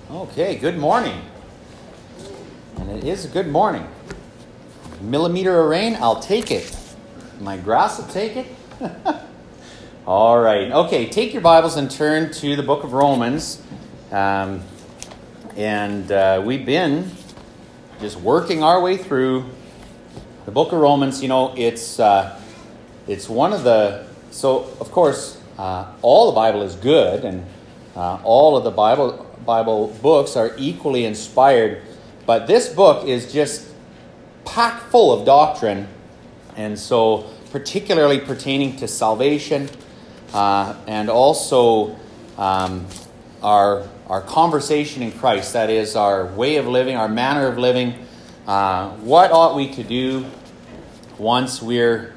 Okay, good morning. And it is a good morning. Millimeter of rain, I'll take it. My grass will take it. All right. Okay, take your Bibles and turn to the book of Romans. We've been just working our way through the book of Romans. You know, it's one of the... So, of course, all the Bible is good, and all of the Bible books are equally inspired, but this book is just packed full of doctrine, and so particularly pertaining to salvation, and also our conversation in Christ, that is our way of living, our manner of living, what ought we to do once we're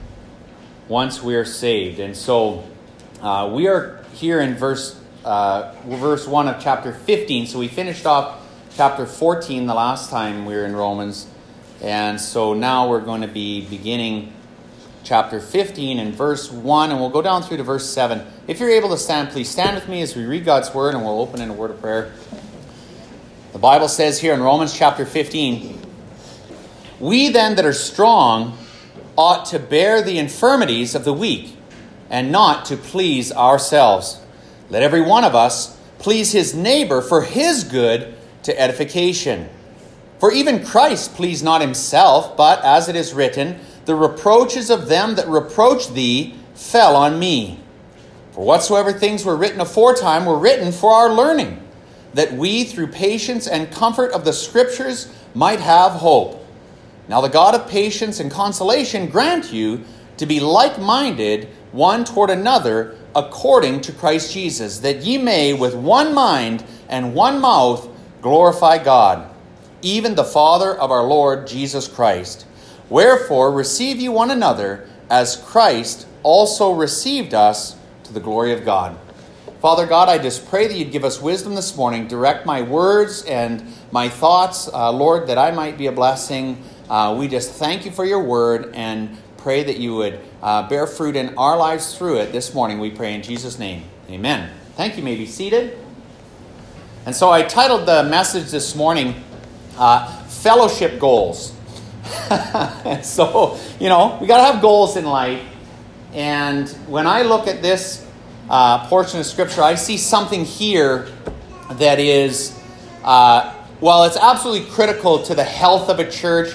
saved. And so we are here in verse 1 of chapter 15. So we finished off chapter 14 the last time we were in Romans. And so now we're going to be beginning chapter 15 and verse 1. And we'll go down through to verse 7. If you're able to stand, please stand with me as we read God's word, and we'll open in a word of prayer. The Bible says here in Romans chapter 15, "We then that are strong ought to bear the infirmities of the weak, and not to please ourselves. Let every one of us please his neighbor for his good to edification. For even Christ pleased not himself, but, as it is written, the reproaches of them that reproached thee fell on me. For whatsoever things were written aforetime were written for our learning, that we through patience and comfort of the Scriptures might have hope. Now the God of patience and consolation grant you to be like-minded one toward another according to Christ Jesus, that ye may with one mind and one mouth glorify God, even the Father of our Lord Jesus Christ. Wherefore receive ye one another, as Christ also received us to the glory of God." Father God, I just pray that you'd give us wisdom this morning. Direct my words and my thoughts, Lord, that I might be a blessing. We just thank you for your word and pray that you would bear fruit in our lives through it this morning. We pray in Jesus' name. Amen. Thank you. You may be seated. And so I titled the message this morning, Fellowship Goals. And so, you know, we got to have goals in life. And when I look at this portion of Scripture, I see something here that is, it's absolutely critical to the health of a church.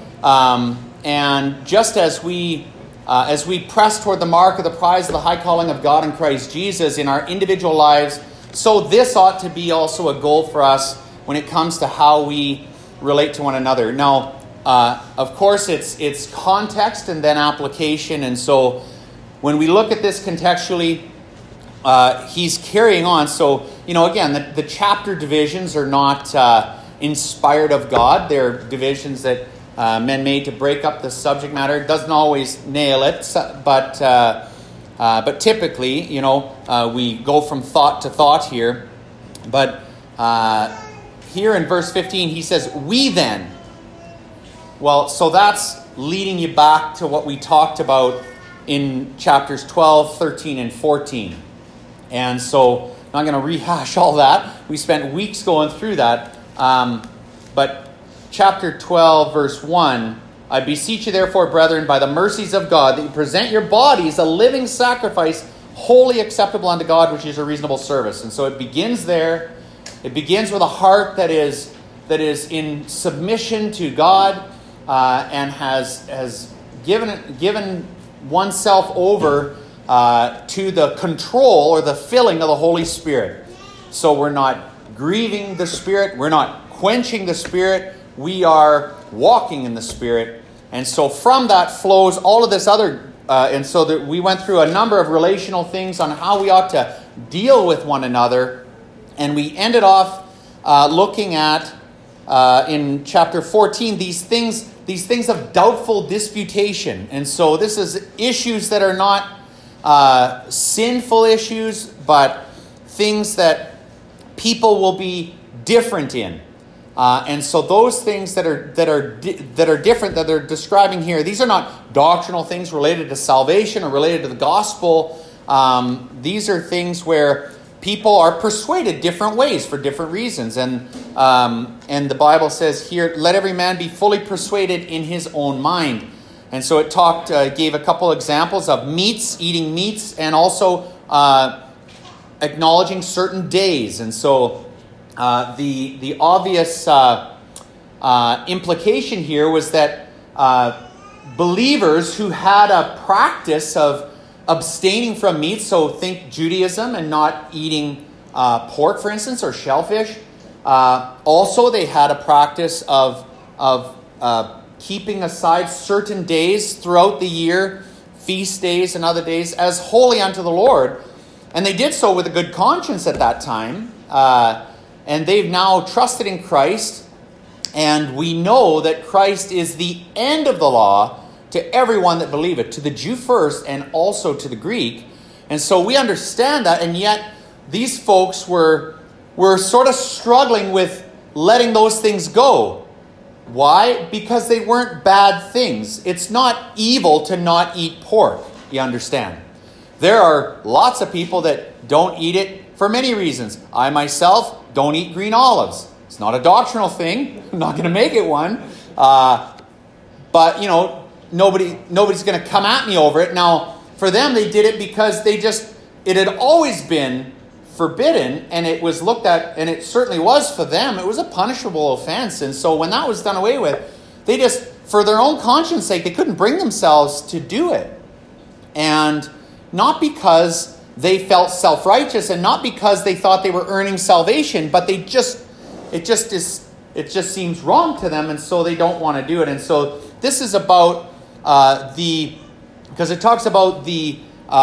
And just as we press toward the mark of the prize of the high calling of God in Christ Jesus in our individual lives, so this ought to be also a goal for us when it comes to how we relate to one another. Now, of course, it's context and then application. And so when we look at this contextually, he's carrying on. So, you know, again, the chapter divisions are not inspired of God. They're divisions that men made to break up the subject matter. It doesn't always nail it, but typically, you know, we go from thought to thought here. But here in verse 15, he says, "We then." Well, so that's leading you back to what we talked about in chapters 12, 13, and 14. And so I'm not going to rehash all that. We spent weeks going through that. But chapter 12, verse 1, "I beseech you therefore, brethren, by the mercies of God, that you present your bodies a living sacrifice, wholly acceptable unto God, which is a reasonable service." And so it begins there. It begins with a heart that is in submission to God, and has given oneself over to the control or the filling of the Holy Spirit. So we're not grieving the Spirit. We're not quenching the Spirit. We are walking in the Spirit. And so from that flows all of this other, and so that we went through a number of relational things on how we ought to deal with one another. And we ended off looking at, in chapter 14, these things of doubtful disputation. And so this is issues that are not sinful issues, but things that people will be different in. And so those things that are different that they're describing here, these are not doctrinal things related to salvation or related to the gospel. These are things where people are persuaded different ways for different reasons. And the Bible says here, let every man be fully persuaded in his own mind. And so it gave a couple examples of eating meats, and also acknowledging certain days. And so the obvious implication here was that believers who had a practice of abstaining from meat, so think Judaism and not eating pork, for instance, or shellfish. Also, they had a practice of keeping aside certain days throughout the year, feast days and other days, as holy unto the Lord. And they did so with a good conscience at that time. And they've now trusted in Christ. And we know that Christ is the end of the law to everyone that believeth, to the Jew first and also to the Greek. And so we understand that, and yet these folks were sort of struggling with letting those things go. Why? Because they weren't bad things. It's not evil to not eat pork, you understand. There are lots of people that don't eat it for many reasons. I myself don't eat green olives. It's not a doctrinal thing. I'm not going to make it one. But, nobody's going to come at me over it. Now, for them, they did it because it had always been forbidden, and it was looked at, and it certainly was for them, it was a punishable offense. And so when that was done away with, they just, for their own conscience sake, they couldn't bring themselves to do it. And not because they felt self-righteous, and not because they thought they were earning salvation, but it just seems wrong to them, and so they don't want to do it. And so this is about because it talks about the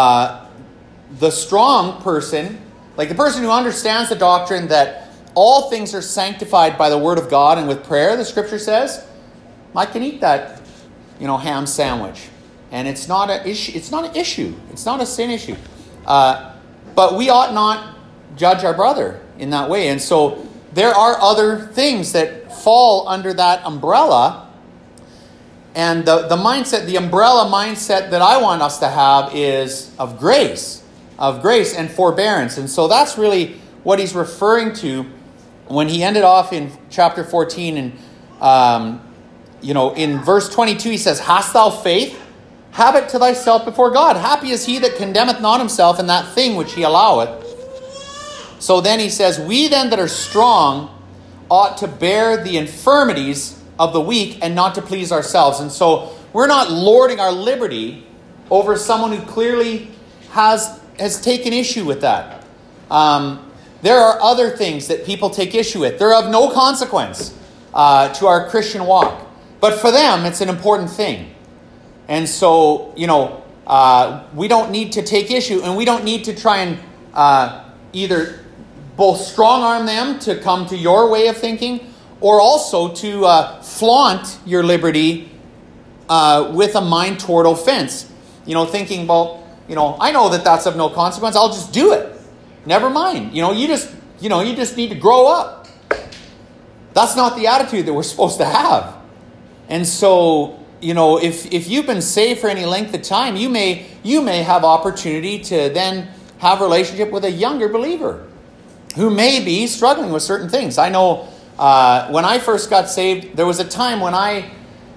strong person, like the person who understands the doctrine that all things are sanctified by the word of God and with prayer. The scripture says, I can eat that, ham sandwich, and it's not an issue. It's not an issue. It's not a sin issue. But we ought not judge our brother in that way. And so there are other things that fall under that umbrella. And the umbrella mindset that I want us to have is of grace and forbearance. And so that's really what he's referring to when he ended off in chapter 14. And, in verse 22, he says, hast thou faith? Have it to thyself before God. Happy is he that condemneth not himself in that thing which he alloweth. So then he says, we then that are strong ought to bear the infirmities of the weak and not to please ourselves. And so we're not lording our liberty over someone who clearly has taken issue with that. There are other things that people take issue with. They're of no consequence to our Christian walk. But for them, it's an important thing. And so, we don't need to take issue, and we don't need to try and either both strong-arm them to come to your way of thinking, or also to flaunt your liberty with a mind toward offense. Thinking, I know that that's of no consequence. I'll just do it. Never mind. You just need to grow up. That's not the attitude that we're supposed to have. And so, if you've been saved for any length of time, you may have opportunity to then have a relationship with a younger believer who may be struggling with certain things. I know when I first got saved, there was a time when I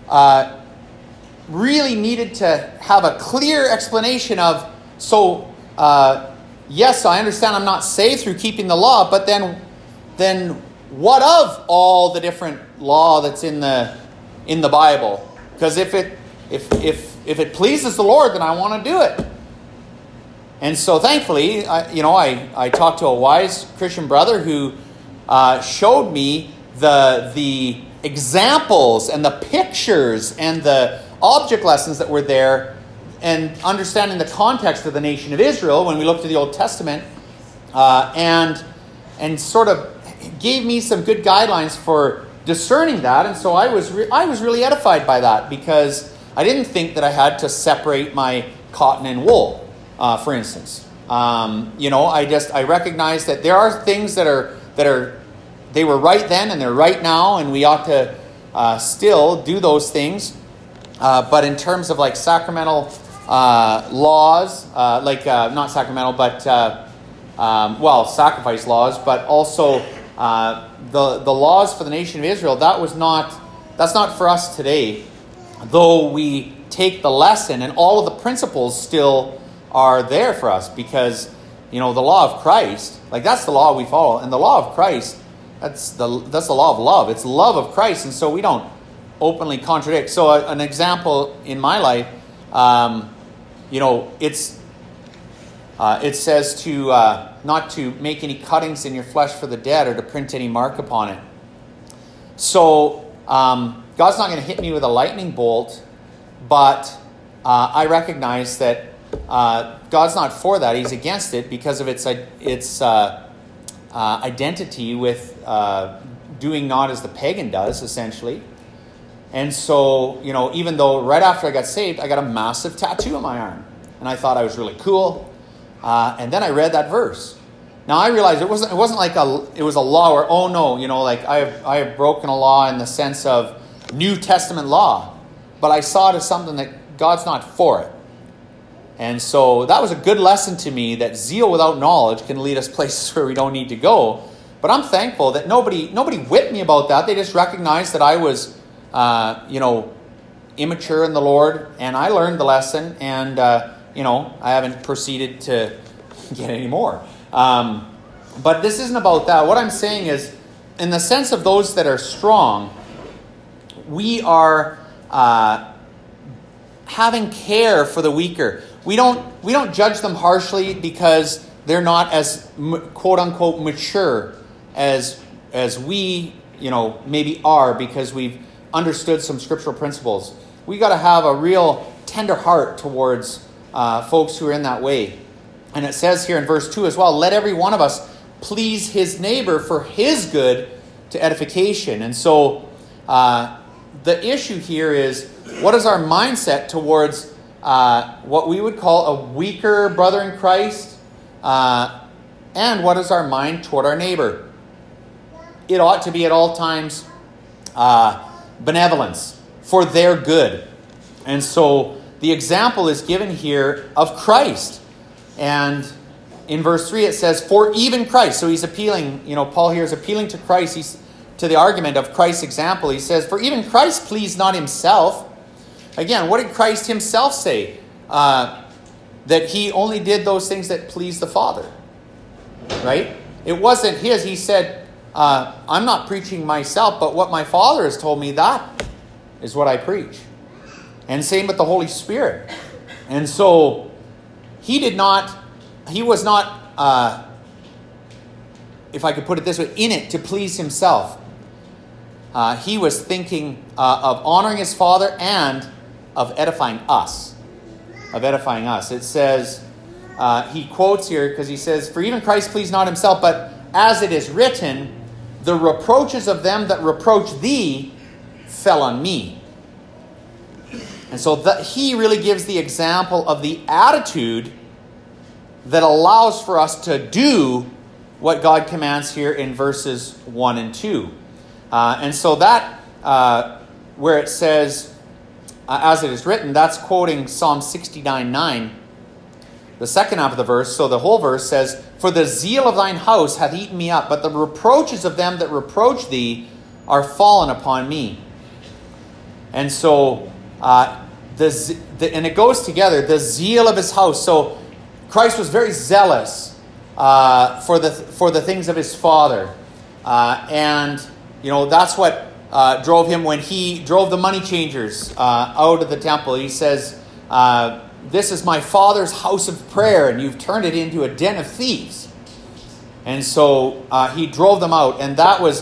really needed to have a clear explanation of, yes, I understand I'm not saved through keeping the law, but then what of all the different law that's in the Bible? Because if it pleases the Lord, then I want to do it. And so thankfully, I talked to a wise Christian brother who showed me the examples and the pictures and the object lessons that were there, and understanding the context of the nation of Israel when we look to the Old Testament, and sort of gave me some good guidelines for discerning that. And so I was really edified by that, because I didn't think that I had to separate my cotton and wool, for instance. I recognize that there are things they were right then and they're right now, and we ought to still do those things. But in terms of like sacramental laws, not sacramental, but sacrifice laws, but also the laws for the nation of Israel. That's not for us today, though we take the lesson and all of the principles still are there for us, because the law of Christ, like, that's the law we follow, and the law of Christ, that's the law of love. It's love of Christ, and so we don't openly contradict. So an example in my life, it says to not to make any cuttings in your flesh for the dead, or to print any mark upon it. So God's not going to hit me with a lightning bolt, but I recognize that God's not for that. He's against it because of its identity with doing not as the pagan does, essentially. And so, even though right after I got saved, I got a massive tattoo on my arm, and I thought I was really cool. And then I read that verse. Now I realized it wasn't like it was a law where, oh no, like I have broken a law in the sense of New Testament law, but I saw it as something that God's not for it. And so that was a good lesson to me, that zeal without knowledge can lead us places where we don't need to go. But I'm thankful that nobody whipped me about that. They just recognized that I was, immature in the Lord, and I learned the lesson, and I haven't proceeded to get any more. But this isn't about that. What I'm saying is, in the sense of those that are strong, we are having care for the weaker. We don't judge them harshly because they're not as quote unquote mature as we maybe are, because we've understood some scriptural principles. We got to have a real tender heart towards folks who are in that way. And it says here in verse 2 as well, let every one of us please his neighbor for his good to edification. And so the issue here is, what is our mindset towards what we would call a weaker brother in Christ? And what is our mind toward our neighbor? It ought to be at all times benevolence for their good. And so the example is given here of Christ. And in verse 3 it says, for even Christ. So he's appealing, Paul here is appealing to Christ. He's to the argument of Christ's example. He says, for even Christ pleased not himself. Again, what did Christ himself say? That he only did those things that pleased the Father. Right? It wasn't his. He said, I'm not preaching myself, but what my Father has told me, that is what I preach. And same with the Holy Spirit. And so he was not, if I could put it this way, in it to please himself. He was thinking of honoring his Father and of edifying us. It says, he quotes here because he says, for even Christ pleased not himself, but as it is written, the reproaches of them that reproach thee fell on me. And so he really gives the example of the attitude that allows for us to do what God commands here in verses 1 and 2. And so that, where it says, as it is written, that's quoting Psalm 69:9, the second half of the verse. So the whole verse says, for the zeal of thine house hath eaten me up, but the reproaches of them that reproach thee are fallen upon me. And so, and it goes together, the zeal of his house. So Christ was very zealous for the things of his Father. And, that's what drove him when he drove the money changers out of the temple. He says, this is my Father's house of prayer, and you've turned it into a den of thieves. And so he drove them out, and that was,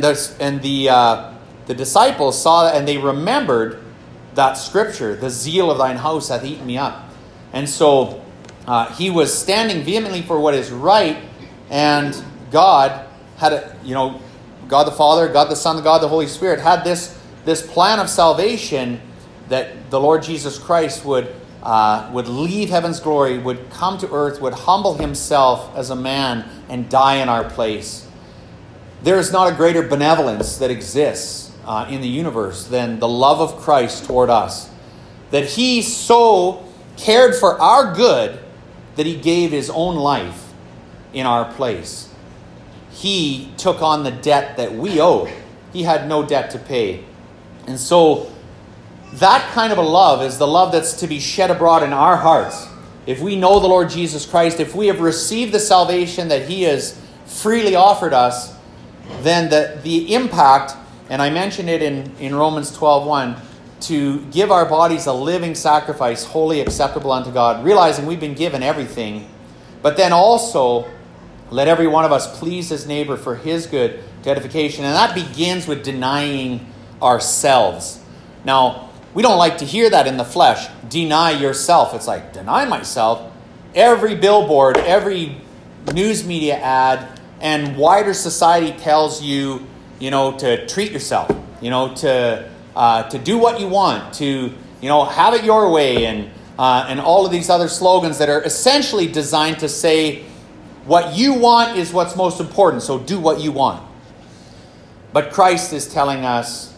the disciples saw that, and they remembered that scripture, the zeal of thine house hath eaten me up. And so he was standing vehemently for what is right, and God had God the Father, God the Son, God the Holy Spirit had this plan of salvation, that the Lord Jesus Christ would leave heaven's glory, would come to earth, would humble himself as a man and die in our place. There is not a greater benevolence that exists in the universe than the love of Christ toward us. That he so cared for our good that he gave his own life in our place. He took on the debt that we owed. He had no debt to pay. And so that kind of a love is the love that's to be shed abroad in our hearts. If we know the Lord Jesus Christ, if we have received the salvation that He has freely offered us, then the impact, and I mentioned it in Romans 12:1, to give our bodies a living sacrifice, wholly acceptable unto God, realizing we've been given everything, but then also let every one of us please his neighbor for his good to edification. And that begins with denying ourselves. Now, we don't like to hear that in the flesh. Deny yourself. It's like, deny myself. Every billboard, every news media ad, and wider society tells you, to treat yourself, to do what you want, to, have it your way, and all of these other slogans that are essentially designed to say what you want is what's most important, so do what you want. But Christ is telling us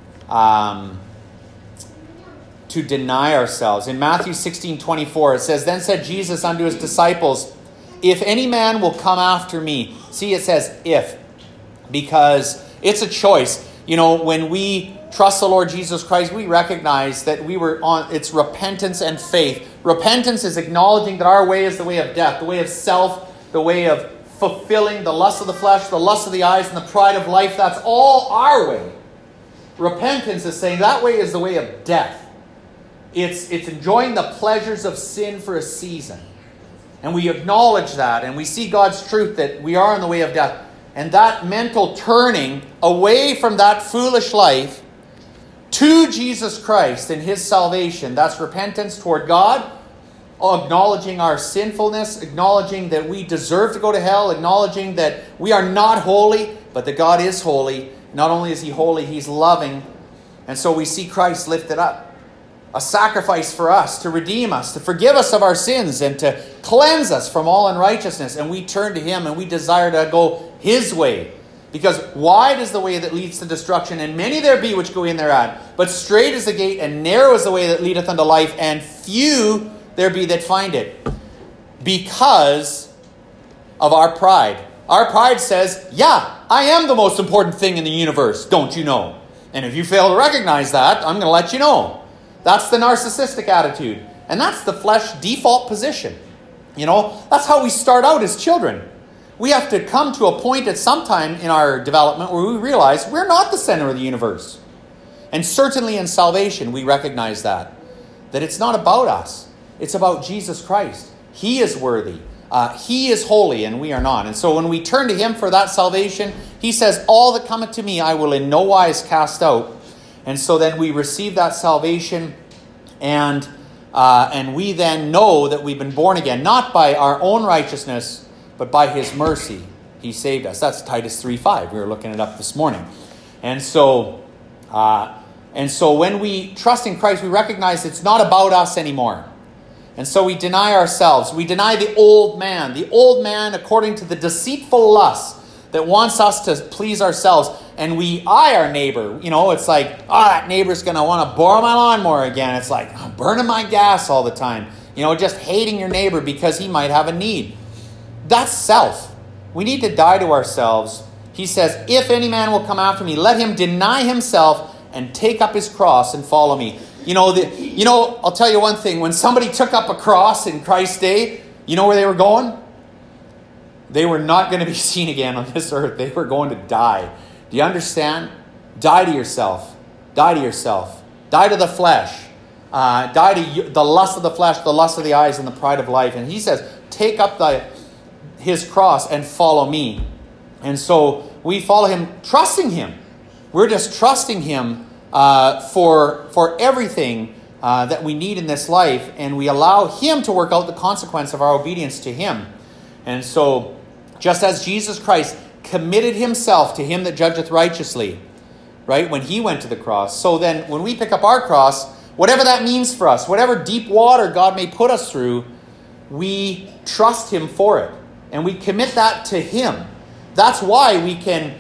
to deny ourselves. In Matthew 16:24, it says, "Then said Jesus unto his disciples, If any man will come after me." See, it says if, because it's a choice. When we trust the Lord Jesus Christ, we recognize that it's repentance and faith. Repentance is acknowledging that our way is the way of death, the way of self, the way of fulfilling the lust of the flesh, the lust of the eyes, and the pride of life. That's all our way. Repentance is saying that way is the way of death. It's enjoying the pleasures of sin for a season. And we acknowledge that, and we see God's truth that we are in the way of death. And that mental turning away from that foolish life to Jesus Christ and His salvation, that's repentance toward God, acknowledging our sinfulness, acknowledging that we deserve to go to hell, acknowledging that we are not holy, but that God is holy. Not only is He holy, He's loving. And so we see Christ lifted up. A sacrifice for us, to redeem us, to forgive us of our sins, and to cleanse us from all unrighteousness. And we turn to Him and we desire to go His way. Because wide is the way that leads to destruction, and many there be which go in thereat. But straight is the gate, and narrow is the way that leadeth unto life, and few there be that find it. Because of our pride. Our pride says, yeah, I am the most important thing in the universe, don't you know? And if you fail to recognize that, I'm going to let you know. That's the narcissistic attitude. And that's the flesh default position. That's how we start out as children. We have to come to a point at some time in our development where we realize we're not the center of the universe. And certainly in salvation, we recognize that it's not about us. It's about Jesus Christ. He is worthy. He is holy, and we are not. And so when we turn to Him for that salvation, He says, all that cometh to me, I will in no wise cast out. And so then we receive that salvation, and we then know that we've been born again, not by our own righteousness, but by His mercy. He saved us. That's Titus 3:5. We were looking it up this morning. And so when we trust in Christ, we recognize it's not about us anymore. And so we deny ourselves. We deny the old man according to the deceitful lust that wants us to please ourselves. And we eye our neighbor. It's like, that neighbor's going to want to borrow my lawnmower again. It's like, I'm burning my gas all the time. Just hating your neighbor because he might have a need. That's self. We need to die to ourselves. He says, if any man will come after me, let him deny himself and take up his cross and follow me. I'll tell you one thing. When somebody took up a cross in Christ's day, you know where they were going? They were not going to be seen again on this earth. They were going to die. Do you understand? Die to yourself. Die to yourself. Die to the flesh. Die to the lust of the flesh, the lust of the eyes, and the pride of life. And He says, take up His cross and follow me. And so we follow Him, trusting Him. We're just trusting Him for everything that we need in this life. And we allow Him to work out the consequence of our obedience to Him. And so, just as Jesus Christ committed Himself to Him that judgeth righteously, right, when He went to the cross, so then when we pick up our cross, whatever that means for us, whatever deep water God may put us through, we trust Him for it. And we commit that to Him. That's why we can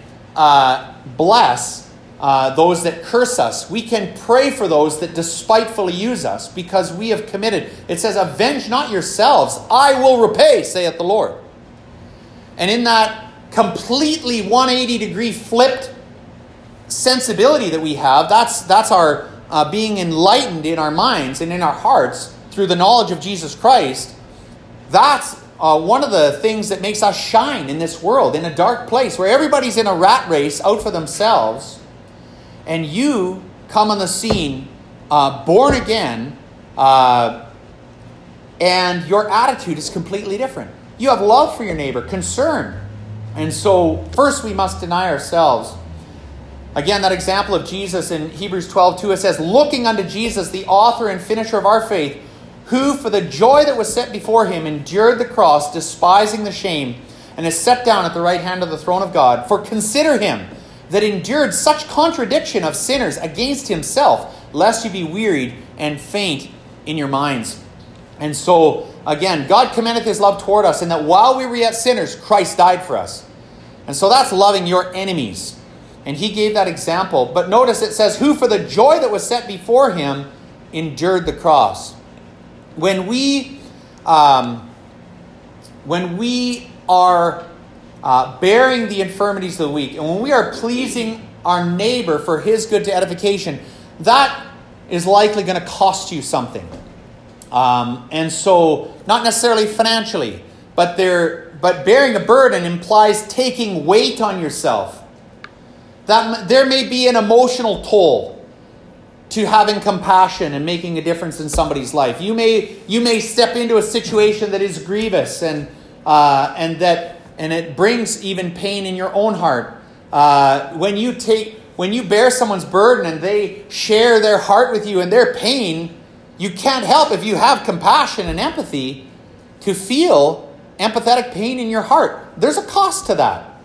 bless those that curse us. We can pray for those that despitefully use us, because we have committed. It says, avenge not yourselves, I will repay, saith the Lord. And in that completely 180-degree flipped sensibility that we have, that's our being enlightened in our minds and in our hearts through the knowledge of Jesus Christ. That's one of the things that makes us shine in this world, in a dark place where everybody's in a rat race out for themselves, and you come on the scene, born again, and your attitude is completely different. You have love for your neighbor, concern. And so first we must deny ourselves. Again, that example of Jesus in Hebrews 12:2, it says, looking unto Jesus, the author and finisher of our faith, who for the joy that was set before him endured the cross, despising the shame, and is set down at the right hand of the throne of God. For consider him that endured such contradiction of sinners against himself, lest you be wearied and faint in your minds. And so, again, God commendeth his love toward us, in that while we were yet sinners, Christ died for us. And so that's loving your enemies. And he gave that example. But notice it says, who for the joy that was set before him endured the cross. When we are bearing the infirmities of the weak, and when we are pleasing our neighbor for his good to edification, that is likely going to cost you something. And so, not necessarily financially, but bearing a burden implies taking weight on yourself. That there may be an emotional toll to having compassion and making a difference in somebody's life. You may step into a situation that is grievous and it brings even pain in your own heart. When you bear someone's burden and they share their heart with you and their pain, you can't help, if you have compassion and empathy, to feel empathetic pain in your heart. There's a cost to that.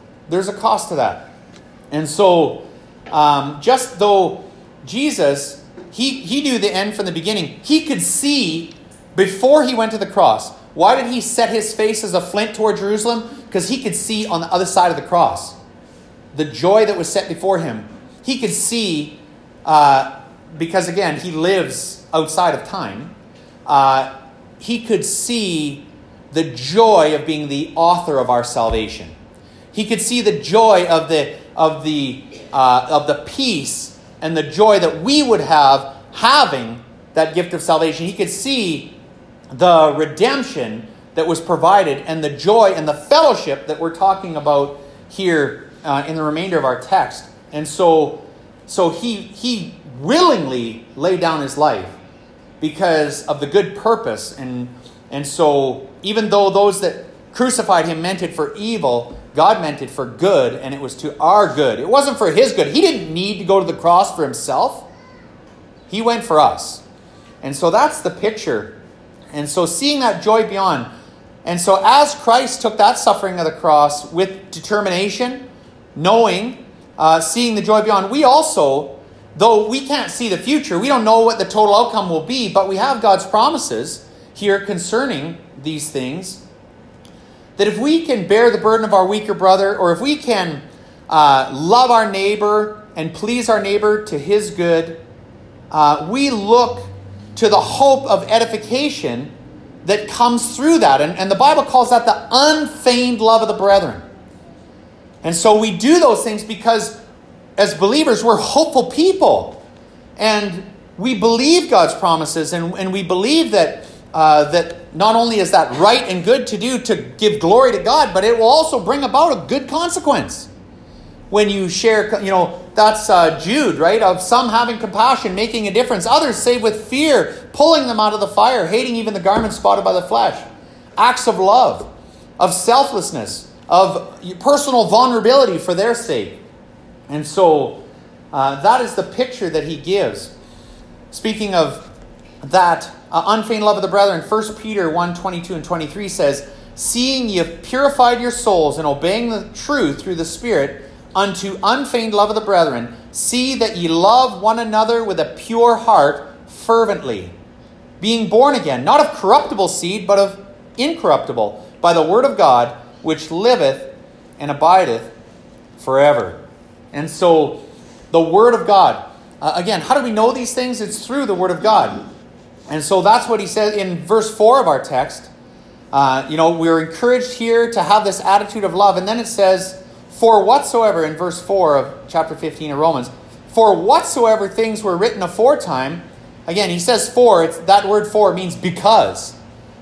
And so, just though Jesus, he knew the end from the beginning, he could see before he went to the cross. Why did he set his face as a flint toward Jerusalem? Because he could see on the other side of the cross the joy that was set before him. He could see, because again, he lives outside of time, he could see the joy of being the author of our salvation. He could see the joy of the peace and the joy that we would have having that gift of salvation. He could see the redemption that was provided and the joy and the fellowship that we're talking about here in the remainder of our text. And so he willingly laid down his life because of the good purpose. And so even though those that crucified him meant it for evil, God meant it for good, and it was to our good. It wasn't for his good. He didn't need to go to the cross for himself. He went for us. And so that's the picture. And so seeing that joy beyond. And so as Christ took that suffering of the cross with determination, knowing, seeing the joy beyond, we also, though we can't see the future, we don't know what the total outcome will be, but we have God's promises here concerning these things, that if we can bear the burden of our weaker brother, or if we can love our neighbor and please our neighbor to his good, we look to the hope of edification that comes through that. And the Bible calls that the unfeigned love of the brethren. And so we do those things because as believers, we're hopeful people. And we believe God's promises, and we believe that not only is that right and good to do to give glory to God, but it will also bring about a good consequence. When you share, that's Jude, right? Of some having compassion, making a difference. Others save with fear, pulling them out of the fire, hating even the garment spotted by the flesh. Acts of love, of selflessness, of personal vulnerability for their sake. And so that is the picture that he gives. Speaking of that unfeigned love of the brethren, 1 Peter 1:22 and 23 says, seeing ye have purified your souls and obeying the truth through the Spirit unto unfeigned love of the brethren, see that ye love one another with a pure heart fervently, being born again, not of corruptible seed, but of incorruptible, by the word of God, which liveth and abideth forever. And so, the word of God. Again, how do we know these things? It's through the word of God. And so that's what he said in verse 4 of our text. We're encouraged here to have this attitude of love. And then it says, for whatsoever, in verse 4 of chapter 15 of Romans, for whatsoever things were written aforetime, again, he says for, that word for means because.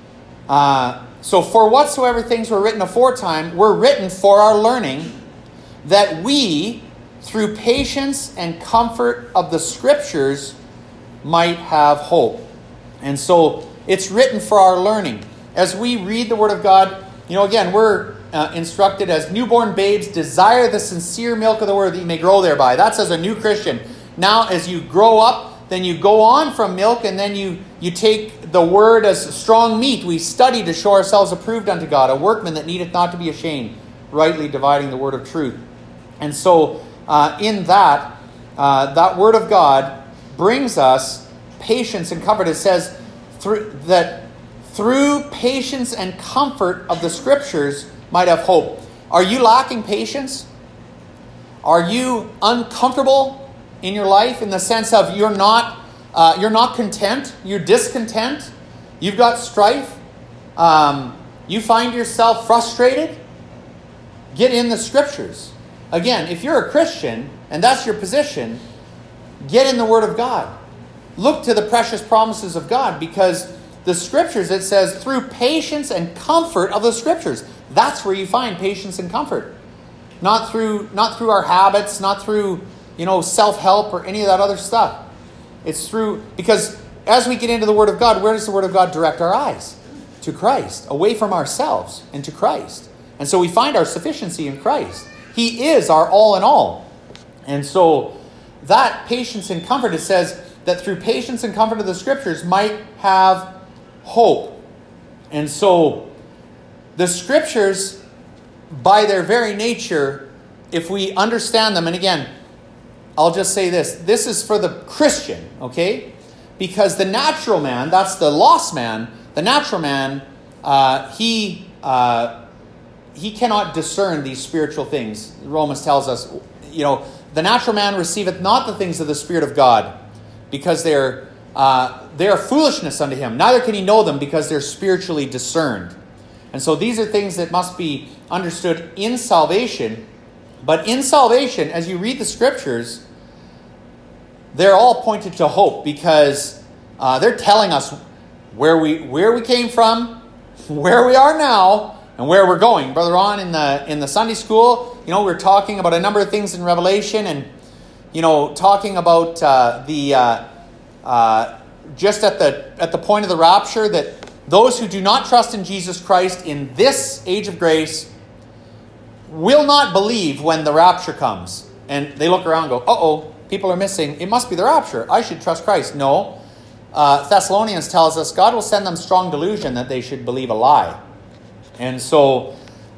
So for whatsoever things were written aforetime were written for our learning, that we, through patience and comfort of the Scriptures, might have hope. And so it's written for our learning. As we read the Word of God, again, we're instructed as newborn babes, desire the sincere milk of the Word that you may grow thereby. That's as a new Christian. Now, as you grow up, then you go on from milk, and then you take the Word as strong meat. We study to show ourselves approved unto God, a workman that needeth not to be ashamed, rightly dividing the Word of truth. And so, in that Word of God brings us patience and comfort. It says through patience and comfort of the Scriptures might have hope. Are you lacking patience? Are you uncomfortable in your life in the sense of you're not content, you're discontent, you've got strife, you find yourself frustrated? Get in the Scriptures. Again, if you're a Christian and that's your position, get in the Word of God. Look to the precious promises of God, because the Scriptures, it says, through patience and comfort of the Scriptures. That's where you find patience and comfort. Not through our habits, not through, self-help or any of that other stuff. It's through, because as we get into the Word of God, where does the Word of God direct our eyes? To Christ, away from ourselves and to Christ. And so we find our sufficiency in Christ. He is our all in all. And so that patience and comfort, it says that through patience and comfort of the Scriptures might have hope. And so the Scriptures, by their very nature, if we understand them, and again, I'll just say this is for the Christian, okay? Because the natural man, that's the lost man, the natural man, he cannot discern these spiritual things. Romans tells us, the natural man receiveth not the things of the Spirit of God, because they are foolishness unto him. Neither can he know them, because they're spiritually discerned. And so these are things that must be understood in salvation. But in salvation, as you read the Scriptures, they're all pointed to hope, because they're telling us where we came from, where we are now, and where we're going. Brother Ron, in the Sunday school, we're talking about a number of things in Revelation, and talking about just at the point of the rapture, that those who do not trust in Jesus Christ in this age of grace will not believe when the rapture comes. And they look around and go, uh-oh, people are missing. It must be the rapture. I should trust Christ. No. Thessalonians tells us God will send them strong delusion that they should believe a lie. And so,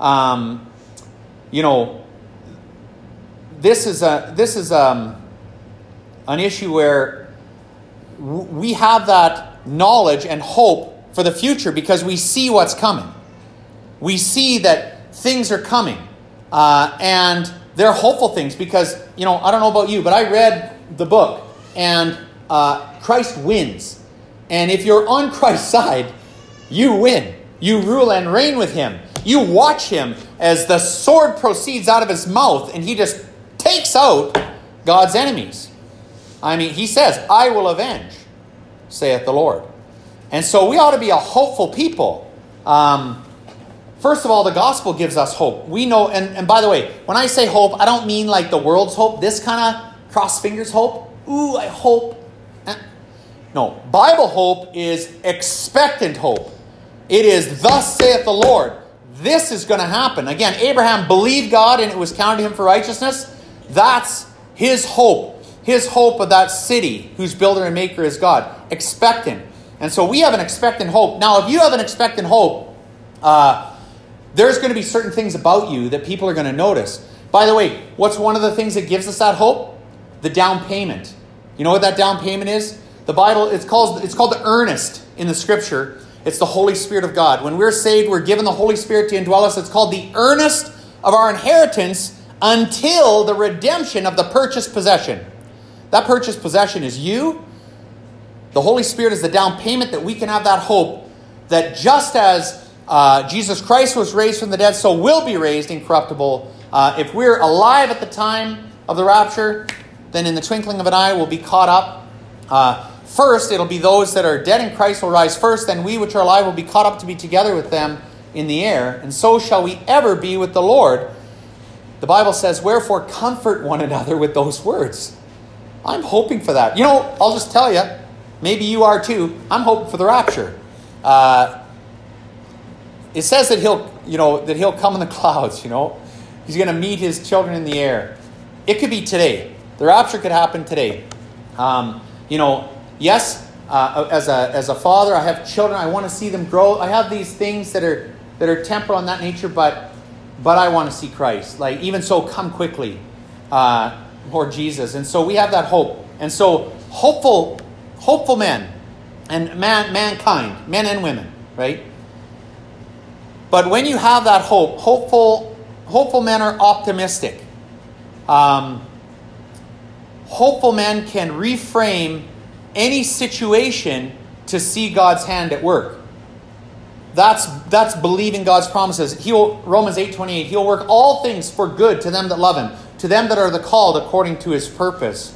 this is an issue where we have that knowledge and hope for the future, because we see what's coming. We see that things are coming, and they're hopeful things, because I don't know about you, but I read the book, and Christ wins. And if you're on Christ's side, you win. You rule and reign with him. You watch him as the sword proceeds out of his mouth, and he just takes out God's enemies. I mean, he says, I will avenge, saith the Lord. And so we ought to be a hopeful people. First of all, the gospel gives us hope. We know, and by the way, when I say hope, I don't mean like the world's hope, this kind of cross fingers hope. Ooh, I hope. No, Bible hope is expectant hope. It is, thus saith the Lord. This is going to happen. Again, Abraham believed God and it was counted to him for righteousness. That's his hope. His hope of that city whose builder and maker is God. Expectant. And so we have an expectant hope. Now, if you have an expectant hope, there's going to be certain things about you that people are going to notice. By the way, what's one of the things that gives us that hope? The down payment. You know what that down payment is? The Bible, it's called the earnest in the Scripture. It's the Holy Spirit of God. When we're saved, we're given the Holy Spirit to indwell us. It's called the earnest of our inheritance until the redemption of the purchased possession. That purchased possession is you. The Holy Spirit is the down payment that we can have that hope that just as Jesus Christ was raised from the dead, so we'll be raised incorruptible. If we're alive at the time of the rapture, then in the twinkling of an eye we'll be caught up. First, it'll be those that are dead in Christ will rise first, then we which are alive will be caught up to be together with them in the air, and so shall we ever be with the Lord. The Bible says, wherefore comfort one another with those words. I'm hoping for that. I'll just tell you, maybe you are too. I'm hoping for the rapture. It says that he'll come in the clouds. He's going to meet his children in the air. It could be today. The rapture could happen today. Yes, as a father, I have children. I want to see them grow. I have these things that are temporal in that nature, but I want to see Christ. Like, even so, come quickly, Lord Jesus. And so we have that hope. And so hopeful men and mankind, men and women, right? But when you have that hope, hopeful men are optimistic. Hopeful men can reframe any situation to see God's hand at work. That's believing God's promises. Romans 8:28, He'll work all things for good to them that love Him, to them that are the called according to His purpose.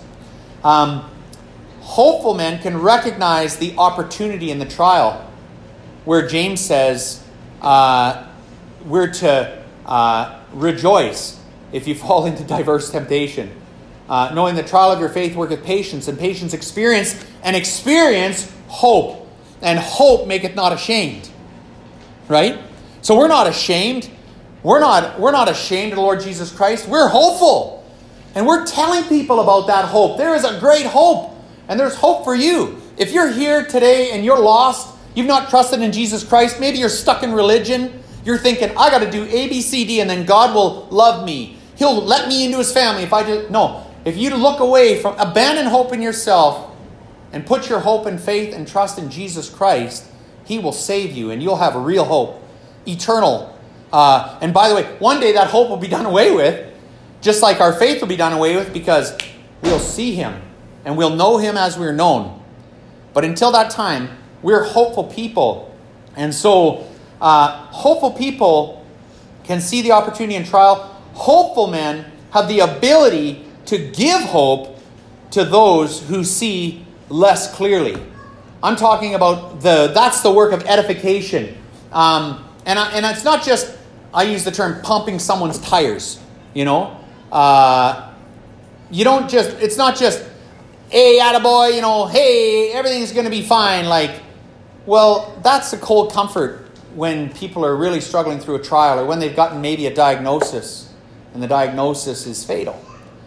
Hopeful men can recognize the opportunity in the trial, where James says we're to rejoice if you fall into diverse temptation, knowing the trial of your faith worketh patience, and patience experience, and experience hope, and hope maketh not ashamed. Right? So we're not ashamed. We're not ashamed of the Lord Jesus Christ. We're hopeful. And we're telling people about that hope. There is a great hope. And there's hope for you. If you're here today and you're lost, you've not trusted in Jesus Christ, maybe you're stuck in religion, you're thinking, I got to do A, B, C, D, and then God will love me. He'll let me into His family if I do. No. If you look away from, abandon hope in yourself and put your hope and faith and trust in Jesus Christ, He will save you, and you'll have a real hope, eternal. And by the way, one day that hope will be done away with, just like our faith will be done away with, because we'll see Him, and we'll know Him as we're known. But until that time, we're hopeful people. And so, hopeful people can see the opportunity in trial. Hopeful men have the ability to give hope to those who see less clearly. I'm talking about that's the work of edification. And it's not just, I use the term pumping someone's tires, You don't just, it's not just, hey, attaboy, hey, everything's going to be fine. Well, that's a cold comfort when people are really struggling through a trial, or when they've gotten maybe a diagnosis, and the diagnosis is fatal.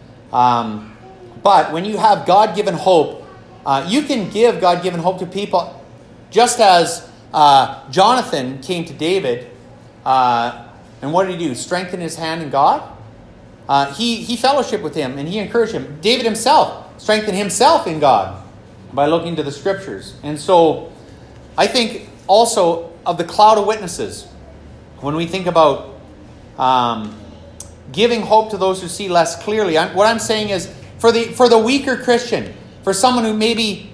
But when you have God-given hope, you can give God-given hope to people, just as Jonathan came to David, and what did he do? Strengthen his hand in God? He fellowshiped with him, and he encouraged him. David himself strengthened himself in God by looking to the Scriptures. And so I think also of the cloud of witnesses, when we think about giving hope to those who see less clearly, what I'm saying is, for the weaker Christian, for someone who maybe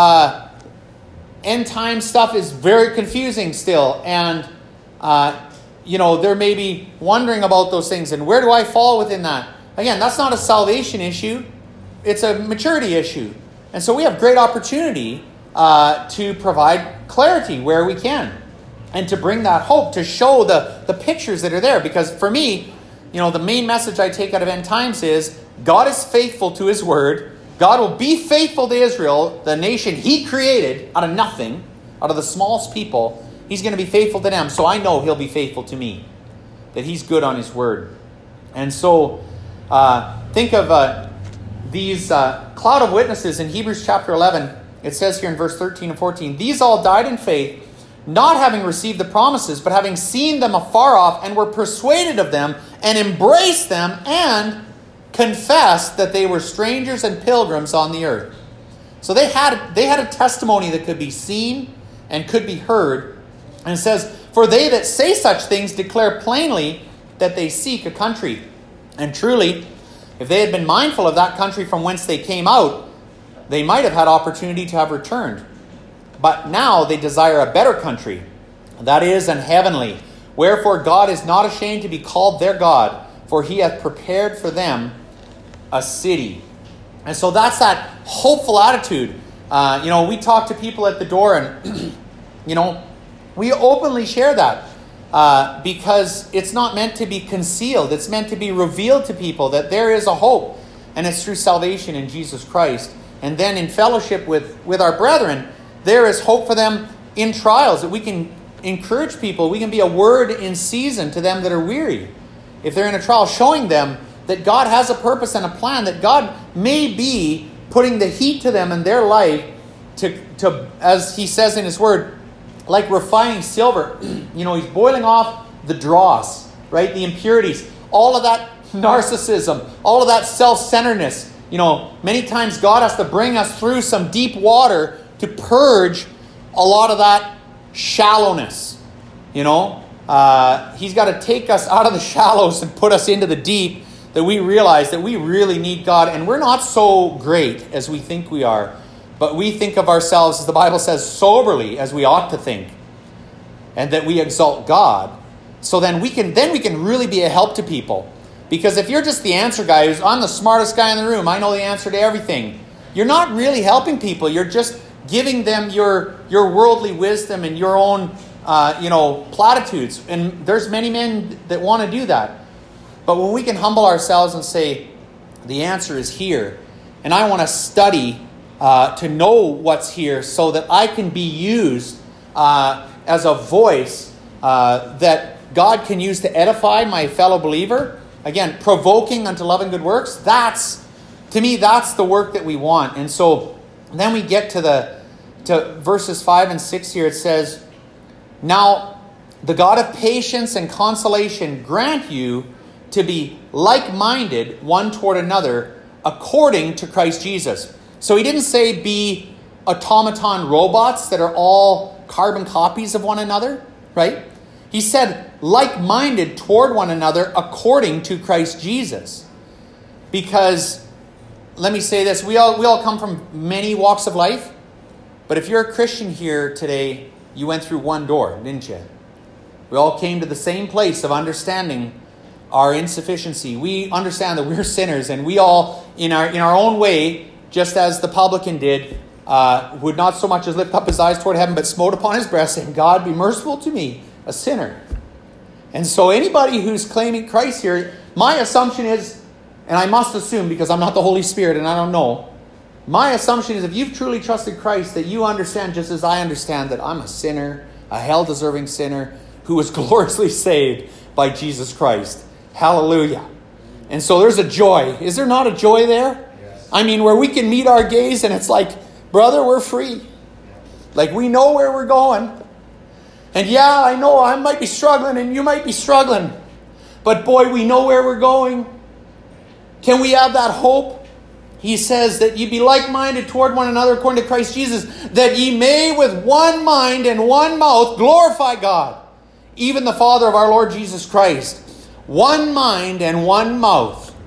end time stuff is very confusing still, and they're maybe wondering about those things, and where do I fall within that? Again, that's not a salvation issue, it's a maturity issue. And so we have great opportunity to provide clarity where we can, and to bring that hope, to show the pictures that are there. Because for me, the main message I take out of end times is God is faithful to His word. God will be faithful to Israel, the nation He created out of nothing, out of the smallest people. He's going to be faithful to them. So I know He'll be faithful to me, that He's good on His word. And so think of these cloud of witnesses in Hebrews chapter 11. It says here in verse 13 and 14, these all died in faith, not having received the promises, but having seen them afar off, and were persuaded of them, and embraced them, and confessed that they were strangers and pilgrims on the earth. So they had a testimony that could be seen and could be heard. And it says, for they that say such things declare plainly that they seek a country. And truly, if they had been mindful of that country from whence they came out, they might have had opportunity to have returned. But now they desire a better country, that is, and heavenly. Wherefore God is not ashamed to be called their God, for he hath prepared for them a city. And so that's that hopeful attitude. We talk to people at the door and, we openly share that because it's not meant to be concealed. It's meant to be revealed to people that there is a hope, and it's through salvation in Jesus Christ. And then in fellowship with our brethren, there is hope for them in trials, that we can encourage people. We can be a word in season to them that are weary. If they're in a trial, showing them that God has a purpose and a plan, that God may be putting the heat to them in their life to as he says in his word, like refining silver. He's boiling off the dross, right? The impurities, all of that narcissism, all of that self-centeredness. Many times God has to bring us through some deep water to purge a lot of that shallowness. He's got to take us out of the shallows and put us into the deep, that we realize that we really need God, and we're not so great as we think we are, but we think of ourselves, as the Bible says, soberly, as we ought to think, and that we exalt God. So then we can really be a help to people. Because if you're just the answer guy, I'm the smartest guy in the room, I know the answer to everything, you're not really helping people. You're just giving them your worldly wisdom and your own platitudes. And there's many men that want to do that. But when we can humble ourselves and say, the answer is here, and I want to study to know what's here so that I can be used as a voice that God can use to edify my fellow believer. Again, provoking unto love and good works. To me, that's the work that we want. And so then we get to verses 5 and 6 here. It says, now the God of patience and consolation grant you to be like-minded one toward another according to Christ Jesus. So he didn't say be automaton robots that are all carbon copies of one another, right? He said like-minded toward one another according to Christ Jesus. Because, let me say this, we all come from many walks of life, but if you're a Christian here today, you went through one door, didn't you? We all came to the same place of understanding our insufficiency. We understand that we're sinners, and we all, in our own way, just as the publican did, would not so much as lift up his eyes toward heaven, but smote upon his breast, saying, God, be merciful to me, a sinner. And so anybody who's claiming Christ here, my assumption is, and I must assume because I'm not the Holy Spirit and I don't know, my assumption is if you've truly trusted Christ, that you understand just as I understand that I'm a sinner, a hell-deserving sinner, who was gloriously saved by Jesus Christ. Hallelujah. And so there's a joy. Is there not a joy there? Yes. I mean, where we can meet our gaze and it's like, brother, we're free. Like we know where we're going. And yeah, I know I might be struggling and you might be struggling. But boy, we know where we're going. Can we have that hope? He says that ye be like-minded toward one another according to Christ Jesus, that ye may with one mind and one mouth glorify God, even the Father of our Lord Jesus Christ. One mind and one mouth.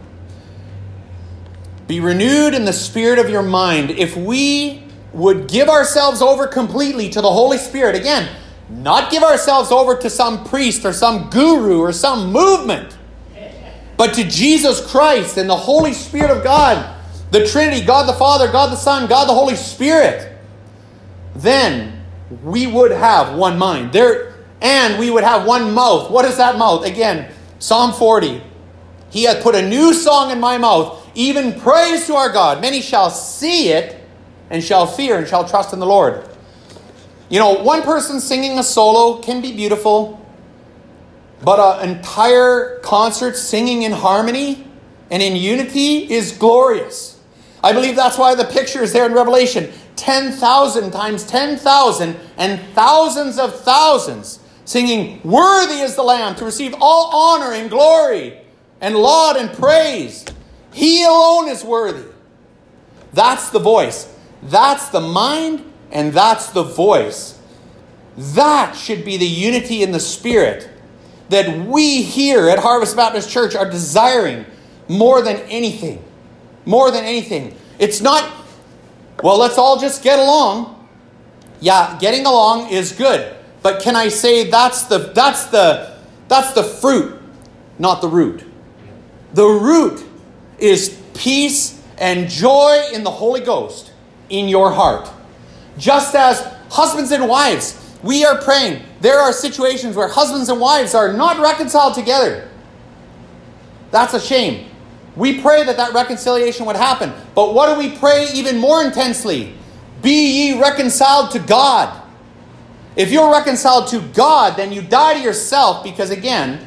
Be renewed in the spirit of your mind. If we would give ourselves over completely to the Holy Spirit, again, not give ourselves over to some priest or some guru or some movement, but to Jesus Christ and the Holy Spirit of God, the Trinity, God the Father, God the Son, God the Holy Spirit, then we would have one mind. And we would have one mouth. What is that mouth? Again, Psalm 40. He hath put a new song in my mouth, even praise to our God. Many shall see it and shall fear and shall trust in the Lord. One person singing a solo can be beautiful, but an entire concert singing in harmony and in unity is glorious. I believe that's why the picture is there in Revelation. 10,000 times 10,000 and thousands of thousands singing, worthy is the Lamb to receive all honor and glory and laud and praise. He alone is worthy. That's the voice. That's the mind, and that's the voice. That should be the unity in the Spirit that we here at Harvest Baptist Church are desiring more than anything. More than anything. It's not, well, let's all just get along. Yeah, getting along is good. But can I say that's the fruit, not the root. The root is peace and joy in the Holy Ghost in your heart. Just as husbands and wives, we are praying. There are situations where husbands and wives are not reconciled together. That's a shame. We pray that reconciliation would happen. But what do we pray even more intensely? Be ye reconciled to God. If you're reconciled to God, then you die to yourself, because again,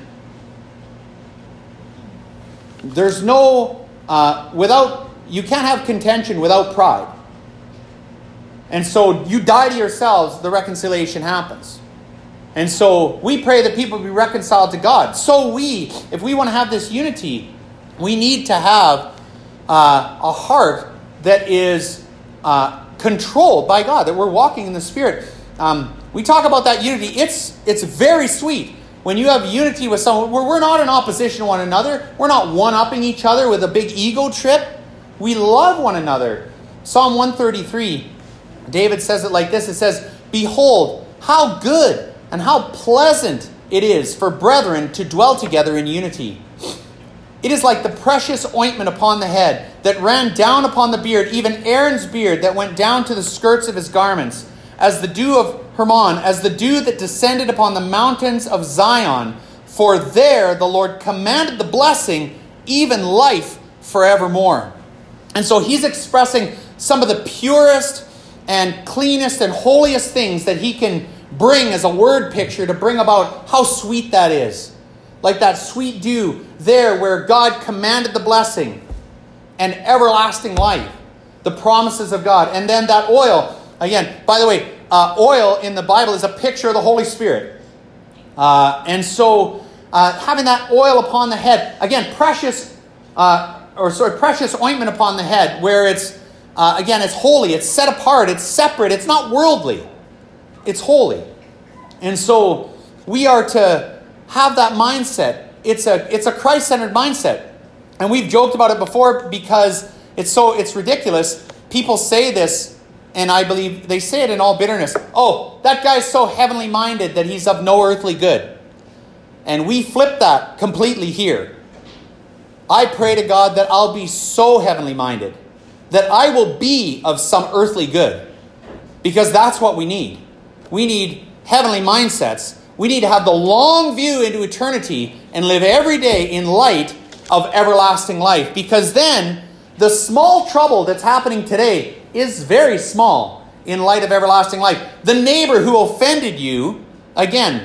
there's no, you can't have contention without pride. And so you die to yourselves, the reconciliation happens. And so we pray that people be reconciled to God. So if we want to have this unity, we need to have a heart that is controlled by God, that we're walking in the Spirit. We talk about that unity. It's very sweet when you have unity with someone. We're not in opposition to one another. We're not one-upping each other with a big ego trip. We love one another. Psalm 133, David says it like this. It says, "Behold, how good and how pleasant it is for brethren to dwell together in unity. It is like the precious ointment upon the head that ran down upon the beard, even Aaron's beard that went down to the skirts of his garments, as the dew of Hermon, as the dew that descended upon the mountains of Zion. For there the Lord commanded the blessing, even life forevermore." And so he's expressing some of the purest and cleanest and holiest things that he can bring as a word picture to bring about how sweet that is. Like that sweet dew there where God commanded the blessing and everlasting life, the promises of God. And then that oil, again, by the way, oil in the Bible is a picture of the Holy Spirit. And so having that oil upon the head, again, precious ointment upon the head, where it's, again, it's holy, it's set apart, it's separate, it's not worldly, it's holy. And so we are to have that mindset. It's a Christ-centered mindset. And we've joked about it before because it's ridiculous. People say this, and I believe they say it in all bitterness. "Oh, that guy's so heavenly minded that he's of no earthly good." And we flip that completely here. I pray to God that I'll be so heavenly minded that I will be of some earthly good. Because that's what we need. We need heavenly mindsets. We need to have the long view into eternity and live every day in light of everlasting life. Because then the small trouble that's happening today is very small in light of everlasting life. The neighbor who offended you, again,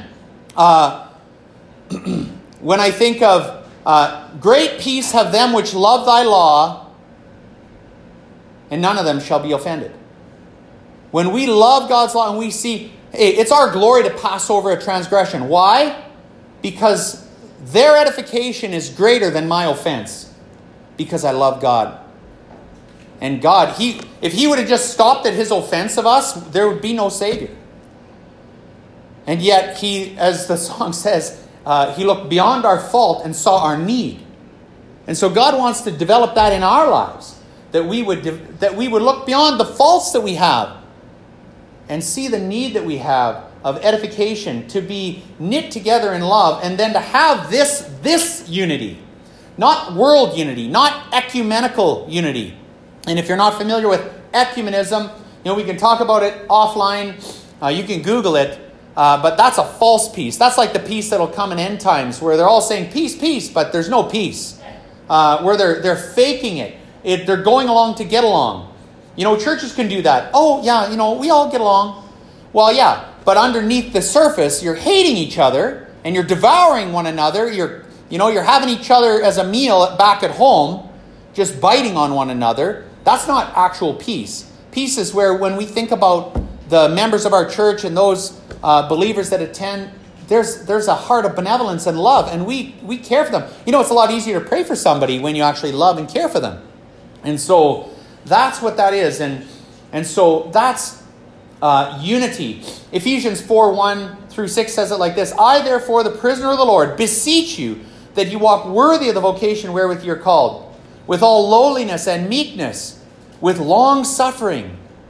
when I think of great peace have them which love thy law, and none of them shall be offended. When we love God's law and we see, hey, it's our glory to pass over a transgression. Why? Because their edification is greater than my offense. Because I love God. And God, if he would have just stopped at his offense of us, there would be no Savior. And yet he, as the song says, he looked beyond our fault and saw our need. And so God wants to develop that in our lives. That we would look beyond the faults that we have and see the need that we have of edification, to be knit together in love, and then to have this unity. Not world unity, not ecumenical unity. And if you're not familiar with ecumenism, we can talk about it offline. You can Google it. But that's a false peace. That's like the peace that'll come in end times, where they're all saying peace, peace, but there's no peace. Where they're faking it. They're going along to get along. Churches can do that. Oh, yeah, we all get along. Well, yeah, but underneath the surface, you're hating each other and you're devouring one another. You're having each other as a meal back at home, just biting on one another. That's not actual peace. Peace is where, when we think about the members of our church and those believers that attend, there's a heart of benevolence and love, and we care for them. It's a lot easier to pray for somebody when you actually love and care for them. And so that's what that is. And so that's unity. Ephesians 4:1-6 says it like this: "I therefore, the prisoner of the Lord, beseech you that you walk worthy of the vocation wherewith you are called, with all lowliness and meekness, with long suffering,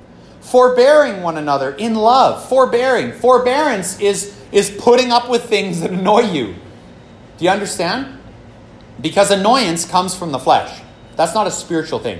forbearing one another in love. Forbearing. Forbearance is putting up with things that annoy you. Do you understand? Because annoyance comes from the flesh. That's not a spiritual thing.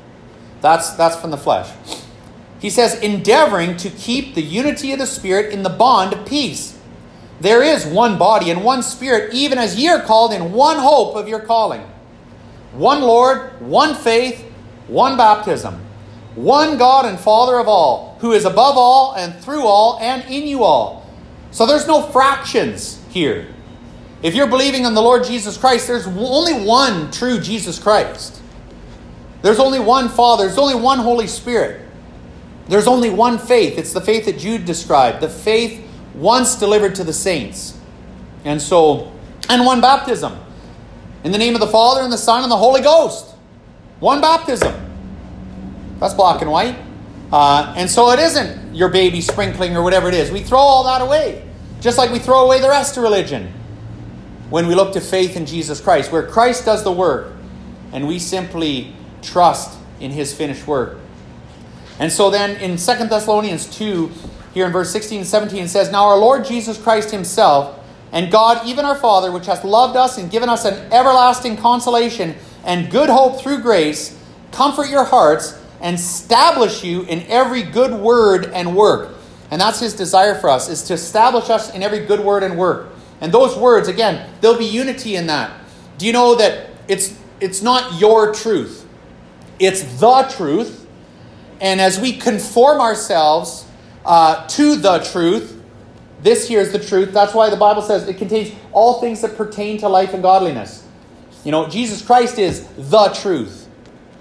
That's from the flesh. He says, endeavoring to keep the unity of the Spirit in the bond of peace. There is one body and one Spirit, even as ye are called in one hope of your calling. One Lord, one faith, one baptism. One God and Father of all, who is above all and through all and in you all. So there's no fractions here. If you're believing in the Lord Jesus Christ, there's only one true Jesus Christ. There's only one Father. There's only one Holy Spirit. There's only one faith. It's the faith that Jude described. The faith once delivered to the saints. And one baptism. In the name of the Father and the Son and the Holy Ghost. One baptism. That's black and white. And so it isn't your baby sprinkling or whatever it is. We throw all that away. Just like we throw away the rest of religion. When we look to faith in Jesus Christ. Where Christ does the work. And we simply trust in His finished work. And so then in 2 Thessalonians 2, here in verse 16 and 17, it says, Now our Lord Jesus Christ Himself, and God, even our Father, which hath loved us and given us an everlasting consolation and good hope through grace, comfort your hearts and establish you in every good word and work. And that's His desire for us, is to establish us in every good word and work. And those words, again, there'll be unity in that. Do you know that it's not your truth? It's the truth. And as we conform ourselves to the truth, this here is the truth. That's why the Bible says it contains all things that pertain to life and godliness. You know, Jesus Christ is the truth,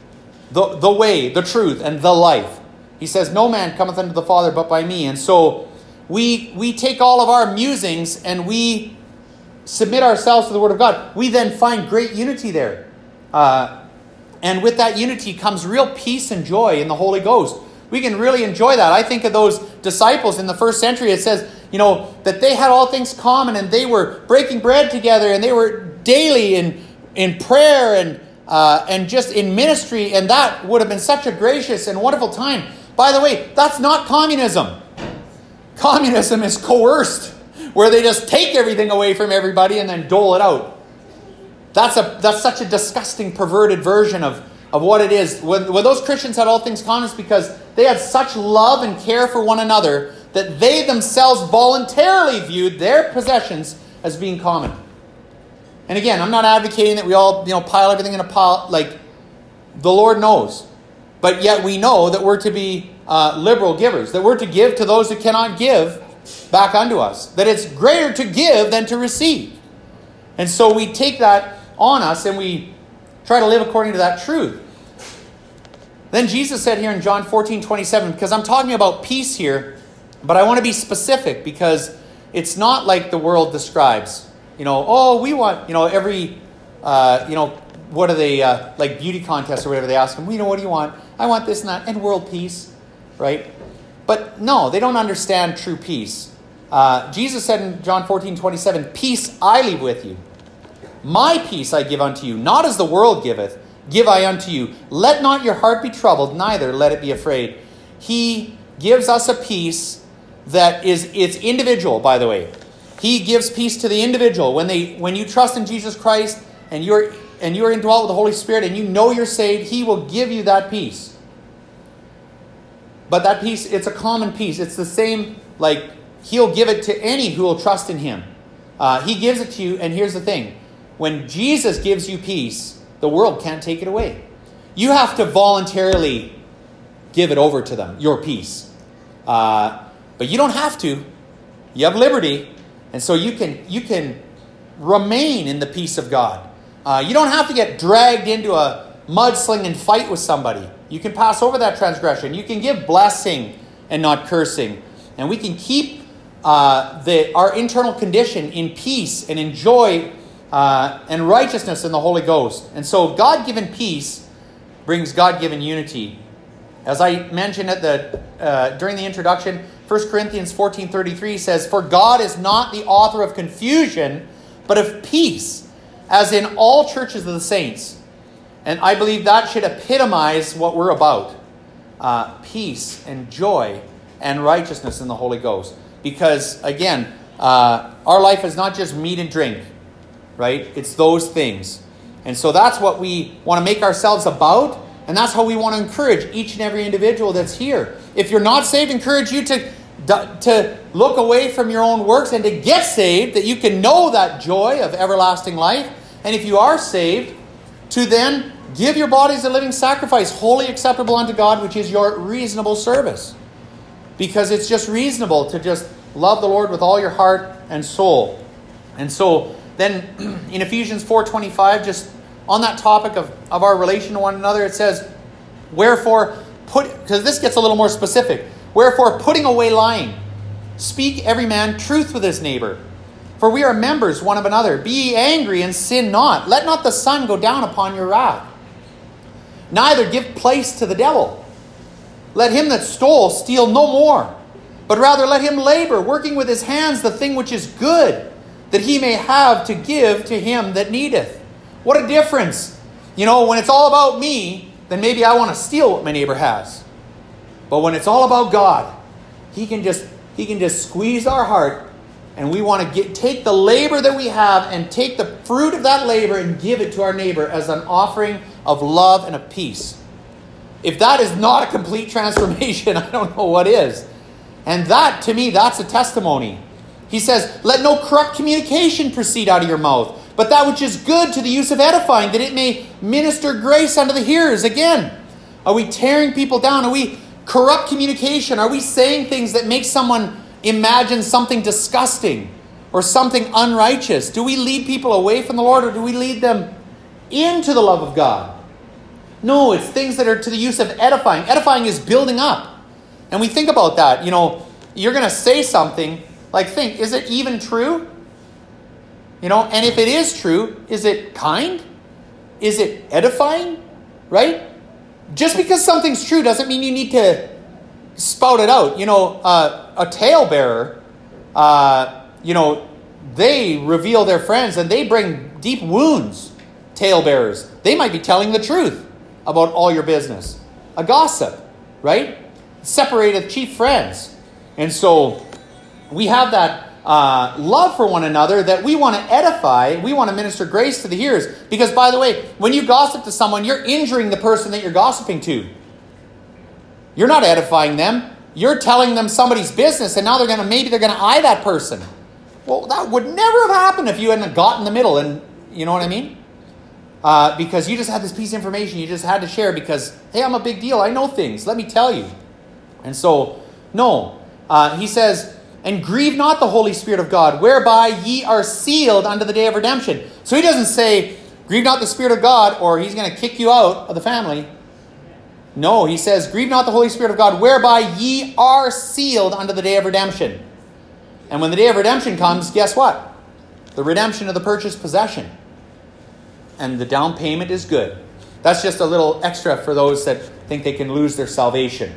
the way, the truth, and the life. He says, no man cometh unto the Father but by me. And so we take all of our musings and we submit ourselves to the Word of God. We then find great unity there. And with that unity comes real peace and joy in the Holy Ghost. We can really enjoy that. I think of those disciples in the first century. It says, you know, that they had all things common and they were breaking bread together and they were daily in prayer and just in ministry. And that would have been such a gracious and wonderful time. By the way, that's not communism. Communism is coerced, where they just take everything away from everybody and then dole it out. That's such a disgusting, perverted version of what it is. When those Christians had all things common, it's because they had such love and care for one another that they themselves voluntarily viewed their possessions as being common. And again, I'm not advocating that we all, pile everything in a pile. Like, the Lord knows. But yet we know that we're to be liberal givers. That we're to give to those who cannot give back unto us. That it's greater to give than to receive. And so we take that on us and we try to live according to that truth. Then Jesus said here in John 14:27, because I'm talking about peace here, but I want to be specific because it's not like the world describes. We want, every, what are they, like beauty contests or whatever, they ask them, what do you want? I want this and that, and world peace, right? But no, they don't understand true peace. Jesus said in John 14:27, peace I leave with you. My peace I give unto you, not as the world giveth, give I unto you. Let not your heart be troubled, neither let it be afraid. He gives us a peace that it's individual, by the way. He gives peace to the individual. When you trust in Jesus Christ and you're indwelt with the Holy Spirit and you know you're saved, He will give you that peace. But that peace, it's a common peace. It's the same, like He'll give it to any who will trust in Him. He gives it to you, and here's the thing. When Jesus gives you peace, the world can't take it away. You have to voluntarily give it over to them, your peace. But you don't have to. You have liberty. And so you can remain in the peace of God. You don't have to get dragged into a mudslinging fight with somebody. You can pass over that transgression. You can give blessing and not cursing. And we can keep our internal condition in peace and in joy and righteousness in the Holy Ghost. And so God-given peace brings God-given unity. As I mentioned during the introduction, 1 Corinthians 14:33 says, For God is not the author of confusion, but of peace, as in all churches of the saints. And I believe that should epitomize what we're about. peace and joy and righteousness in the Holy Ghost. Because, again, our life is not just meat and drink, right? It's those things. And so that's what we want to make ourselves about, and that's how we want to encourage each and every individual that's here. If you're not saved, encourage you to look away from your own works and to get saved, that you can know that joy of everlasting life. And if you are saved, to then give your bodies a living sacrifice, wholly acceptable unto God, which is your reasonable service. Because it's just reasonable to just love the Lord with all your heart and soul. And so then in Ephesians 4:25, just on that topic of our relation to one another, it says, wherefore, because this gets a little more specific, wherefore, putting away lying, speak every man truth with his neighbor. For we are members one of another. Be ye angry and sin not. Let not the sun go down upon your wrath. Neither give place to the devil. Let him that stole steal no more, but rather let him labor, working with his hands the thing which is good, that he may have to give to him that needeth. What a difference. When it's all about me, then maybe I want to steal what my neighbor has. But when it's all about God, He can just squeeze our heart, and we want to take the labor that we have and take the fruit of that labor and give it to our neighbor as an offering of love and of peace. If that is not a complete transformation, I don't know what is. And that, to me, that's a testimony. He says, let no corrupt communication proceed out of your mouth, but that which is good to the use of edifying, that it may minister grace unto the hearers. Again, are we tearing people down? Are we corrupt communication? Are we saying things that make someone imagine something disgusting or something unrighteous? Do we lead people away from the Lord, or do we lead them into the love of God? No, it's things that are to the use of edifying. Edifying is building up. And we think about that. You're going to say something, like think, is it even true? And if it is true, is it kind? Is it edifying? Right? Just because something's true doesn't mean you need to spout it out. A talebearer, they reveal their friends and they bring deep wounds. Talebearers. They might be telling the truth about all your business. A gossip, right? Separated chief friends. And so we have that love for one another that we want to edify. We want to minister grace to the hearers. Because, by the way, when you gossip to someone, you're injuring the person that you're gossiping to. You're not edifying them. You're telling them somebody's business, and now maybe they're going to eye that person. Well, that would never have happened if you hadn't got in the middle, and you know what I mean? Because you just had this piece of information you just had to share because, hey, I'm a big deal. I know things. Let me tell you. And so, no. He says, and grieve not the Holy Spirit of God, whereby ye are sealed unto the day of redemption. So he doesn't say, grieve not the Spirit of God, or he's going to kick you out of the family. No, he says, grieve not the Holy Spirit of God, whereby ye are sealed unto the day of redemption. And when the day of redemption comes, guess what? The redemption of the purchased possession. And the down payment is good. That's just a little extra for those that think they can lose their salvation.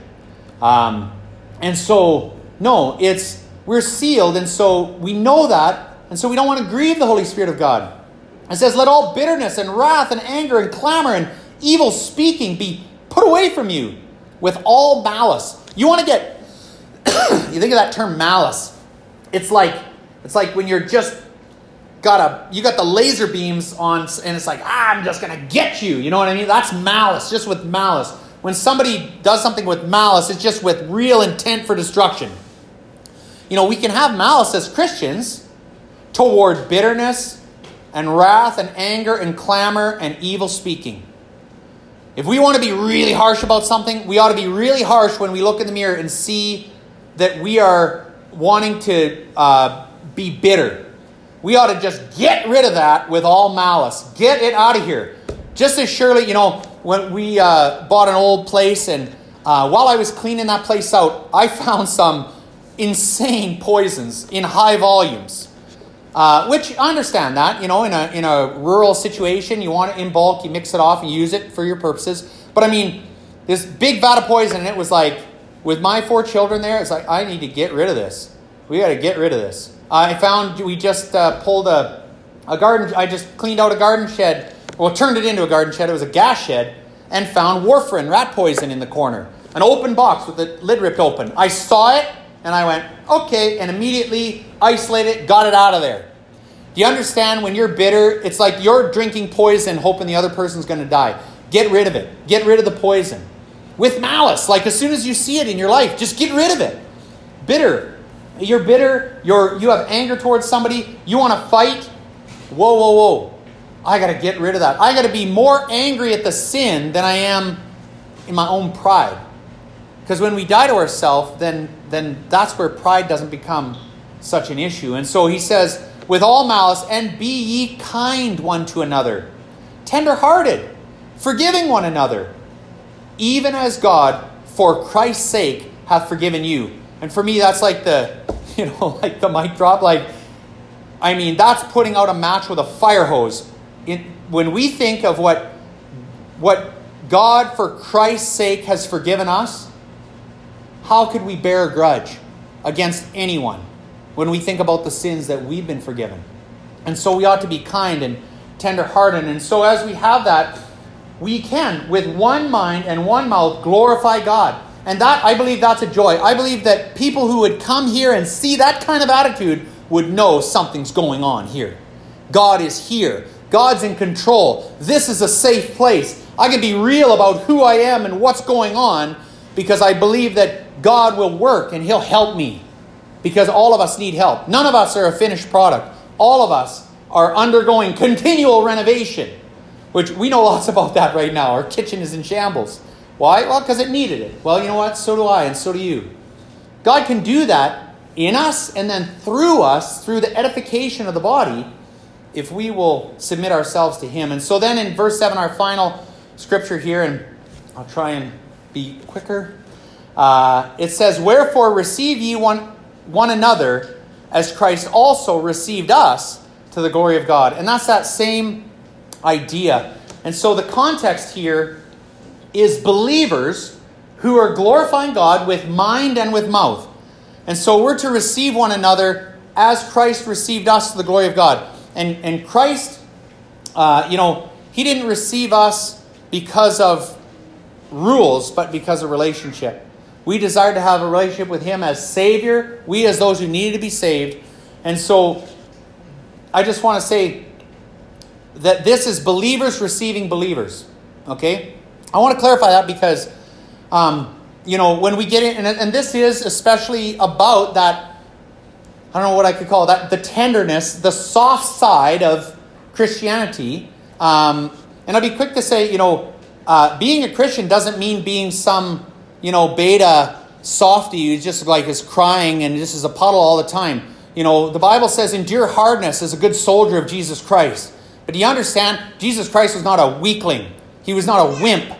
And so, no, we're sealed, and so we know that, and so we don't want to grieve the Holy Spirit of God. It says, let all bitterness and wrath and anger and clamor and evil speaking be put away from you with all malice. You want to get, you think of that term malice. It's like when you're just you got the laser beams on, and it's like, I'm just going to get you. You know what I mean? That's malice, just with malice. When somebody does something with malice, it's just with real intent for destruction. We can have malice as Christians toward bitterness and wrath and anger and clamor and evil speaking. If we want to be really harsh about something, we ought to be really harsh when we look in the mirror and see that we are wanting to be bitter. We ought to just get rid of that with all malice. Get it out of here. Just as surely, when we bought an old place, and while I was cleaning that place out, I found some insane poisons in high volumes. Which I understand that, in a rural situation, you want it in bulk, you mix it off and use it for your purposes. But I mean, this big vat of poison, and it was like, with my 4 children there, it's like, I need to get rid of this. We got to get rid of this. I found we just pulled a garden. I just cleaned out a garden shed. Well, turned it into a garden shed. It was a gas shed, and found warfarin, rat poison, in the corner. an open box with the lid ripped open. I saw it and I went, okay, and immediately isolated it, got it out of there. Do you understand when you're bitter, it's like you're drinking poison hoping the other person's going to die. Get rid of it. Get rid of the poison. With malice, like as soon as you see it in your life, just get rid of it. Bitter. You're bitter. You have anger towards somebody. You want to fight. Whoa. I got to get rid of that. I got to be more angry at the sin than I am in my own pride. Because when we die to ourselves, then that's where pride doesn't become such an issue. And so he says, with all malice, and be ye kind one to another, tender-hearted, forgiving one another, even as God, for Christ's sake, hath forgiven you. And for me, that's like the mic drop. That's putting out a match with a fire hose. When we think of what God, for Christ's sake, has forgiven us, how could we bear a grudge against anyone when we think about the sins that we've been forgiven? And so we ought to be kind and tender-hearted. And so as we have that, we can, with one mind and one mouth, glorify God. And that, I believe that's a joy. I believe that people who would come here and see that kind of attitude would know something's going on here. God is here. God's in control. This is a safe place. I can be real about who I am and what's going on because I believe that God will work and He'll help me. Because all of us need help. None of us are a finished product. All of us are undergoing continual renovation, which we know lots about that right now. Our kitchen is in shambles. Why? Well, because it needed it. Well, you know what? So do I, and so do you. God can do that in us and then through us, through the edification of the body, if we will submit ourselves to Him. And so then in verse 7, our final scripture here, and I'll try and be quicker. It says, wherefore receive ye one another as Christ also received us to the glory of God. And that's that same idea. And so the context here is believers who are glorifying God with mind and with mouth. And so we're to receive one another as Christ received us to the glory of God. And Christ, He didn't receive us because of rules, but because of relationship. We desire to have a relationship with Him as Savior. We as those who needed to be saved. And so I just want to say that this is believers receiving believers. Okay? I want to clarify that because, when we get in, and this is especially about that, I don't know what I could call it, the tenderness, the soft side of Christianity. And I'll be quick to say, being a Christian doesn't mean being some, beta softy who just is crying and just is a puddle all the time. The Bible says endure hardness as a good soldier of Jesus Christ. But do you understand? Jesus Christ was not a weakling. He was not a wimp.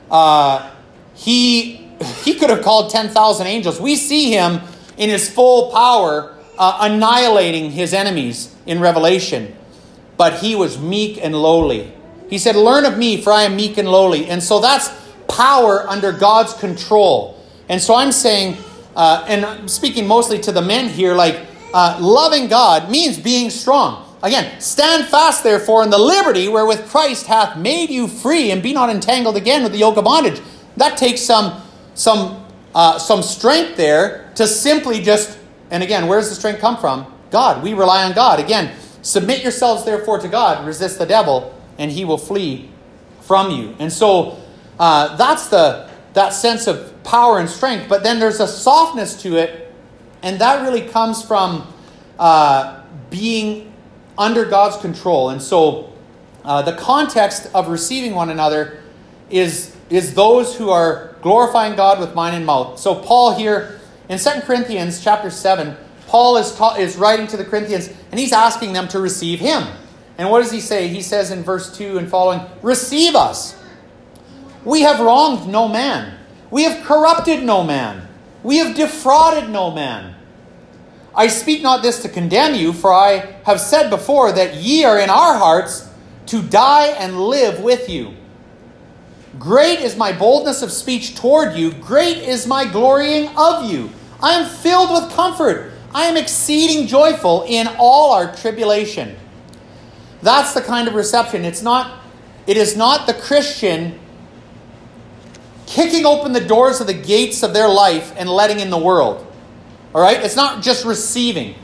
He could have called 10,000 angels. We see Him in His full power annihilating His enemies in Revelation. But He was meek and lowly. He said, learn of me, for I am meek and lowly. And so that's power under God's control. And so I'm saying, and I'm speaking mostly to the men here, loving God means being strong. Again, stand fast therefore in the liberty wherewith Christ hath made you free, and be not entangled again with the yoke of bondage. That takes some strength there to simply just, and again, where does the strength come from? God. We rely on God. Again, submit yourselves therefore to God, resist the devil, and he will flee from you. And so that's that sense of power and strength. But then there's a softness to it, and that really comes from being under God's control. And so the context of receiving one another is those who are glorifying God with mind and mouth. So Paul here in 2 Corinthians chapter 7, Paul is writing to the Corinthians, and he's asking them to receive him. And what does he say? He says in verse 2 and following, receive us. We have wronged no man. We have corrupted no man. We have defrauded no man. I speak not this to condemn you, for I have said before that ye are in our hearts to die and live with you. Great is my boldness of speech toward you. Great is my glorying of you. I am filled with comfort. I am exceeding joyful in all our tribulation. That's the kind of reception. It is not the Christian kicking open the doors of the gates of their life and letting in the world. All right? It's not just receiving.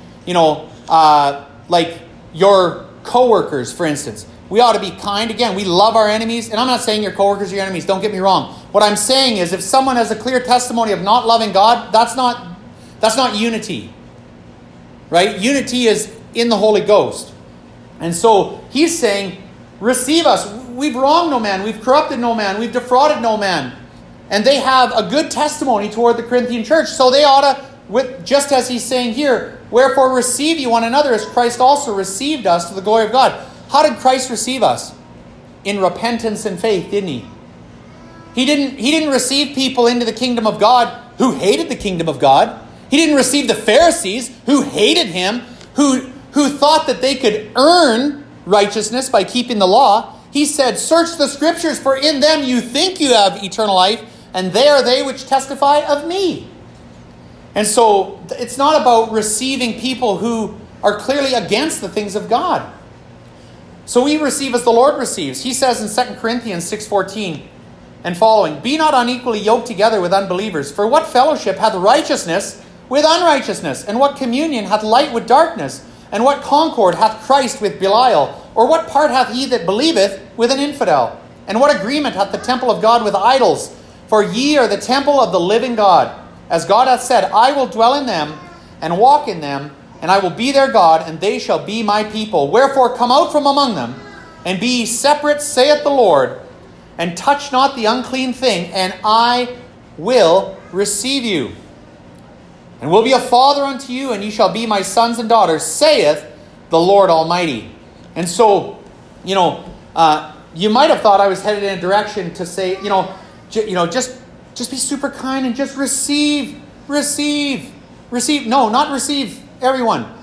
Like your coworkers, for instance. We ought to be kind. Again, we love our enemies. And I'm not saying your coworkers are your enemies. Don't get me wrong. What I'm saying is if someone has a clear testimony of not loving God, that's not unity. Right? Unity is in the Holy Ghost. And so he's saying, receive us. We've wronged no man. We've corrupted no man. We've defrauded no man. And they have a good testimony toward the Corinthian church. So they ought to, just as he's saying here, wherefore receive you one another as Christ also received us to the glory of God. How did Christ receive us? In repentance and faith, didn't he? He didn't receive people into the kingdom of God who hated the kingdom of God. He didn't receive the Pharisees who hated him, who thought that they could earn righteousness by keeping the law. He said, search the scriptures, for in them you think you have eternal life, and they are they which testify of me. And so it's not about receiving people who are clearly against the things of God. So we receive as the Lord receives. He says in 2 Corinthians 6:14 and following, be not unequally yoked together with unbelievers. For what fellowship hath righteousness with unrighteousness? And what communion hath light with darkness? And what concord hath Christ with Belial? Or what part hath he that believeth with an infidel? And what agreement hath the temple of God with idols? For ye are the temple of the living God. As God hath said, I will dwell in them and walk in them, and I will be their God, and they shall be my people. Wherefore come out from among them, and be ye separate, saith the Lord, and touch not the unclean thing, and I will receive you. And will be a father unto you, and ye shall be my sons and daughters, saith the Lord Almighty. And so, you might have thought I was headed in a direction to say, just be super kind and just receive. No, not receive everyone.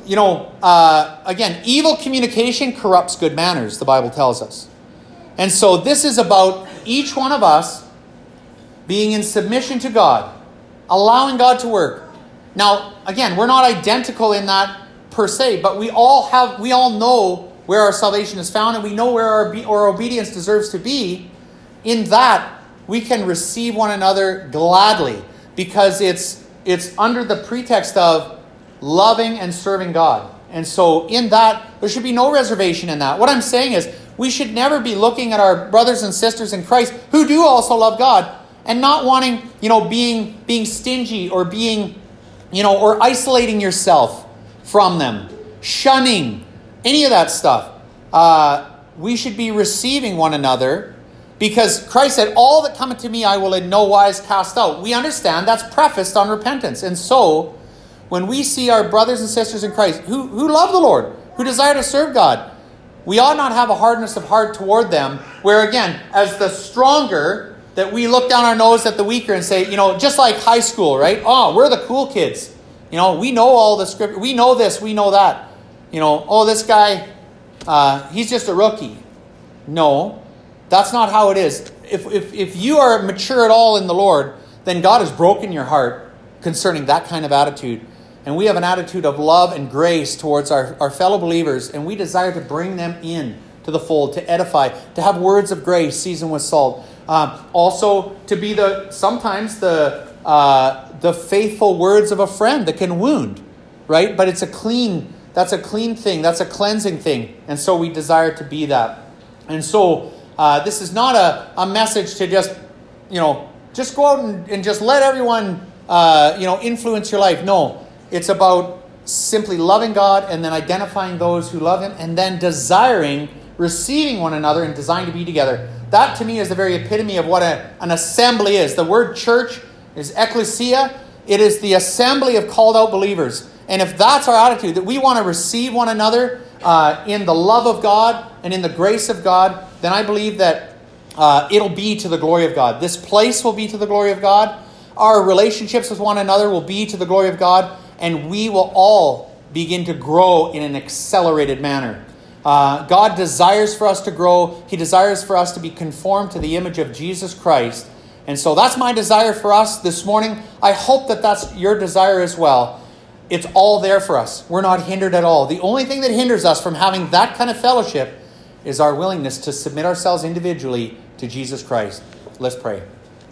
Again, evil communication corrupts good manners, the Bible tells us. And so this is about each one of us being in submission to God, allowing God to work. Now, again, we're not identical in that per se, but we all know where our salvation is found, and we know where our obedience deserves to be. In that, we can receive one another gladly, because it's under the pretext of loving and serving God. And so in that, there should be no reservation in that. What I'm saying is, we should never be looking at our brothers and sisters in Christ who do also love God and not wanting, being stingy or being, or isolating yourself from them, shunning, any of that stuff. We should be receiving one another, because Christ said, all that cometh to me I will in no wise cast out. We understand that's prefaced on repentance. And so, when we see our brothers and sisters in Christ who love the Lord, who desire to serve God, we ought not have a hardness of heart toward them, where again, as the stronger, that we look down our nose at the weaker and say, just like high school, right? Oh, we're the cool kids. We know all the scripture. We know this, we know that. This guy, he's just a rookie. No, that's not how it is. If you are mature at all in the Lord, then God has broken your heart concerning that kind of attitude. And we have an attitude of love and grace towards our fellow believers, and we desire to bring them in to the fold, to edify, to have words of grace seasoned with salt. Also, to be sometimes the faithful words of a friend that can wound, right? But that's a clean thing, that's a cleansing thing. And so we desire to be that. And so this is not a message to just go out and just let everyone, influence your life. No. It's about simply loving God and then identifying those who love Him and then desiring, receiving one another and desiring to be together. That to me is the very epitome of what an assembly is. The word church is ecclesia. It is the assembly of called out believers. And if that's our attitude, that we want to receive one another in the love of God and in the grace of God, then I believe that it'll be to the glory of God. This place will be to the glory of God. Our relationships with one another will be to the glory of God. And we will all begin to grow in an accelerated manner. God desires for us to grow. He desires for us to be conformed to the image of Jesus Christ. And so that's my desire for us this morning. I hope that that's your desire as well. It's all there for us. We're not hindered at all. The only thing that hinders us from having that kind of fellowship is our willingness to submit ourselves individually to Jesus Christ. Let's pray.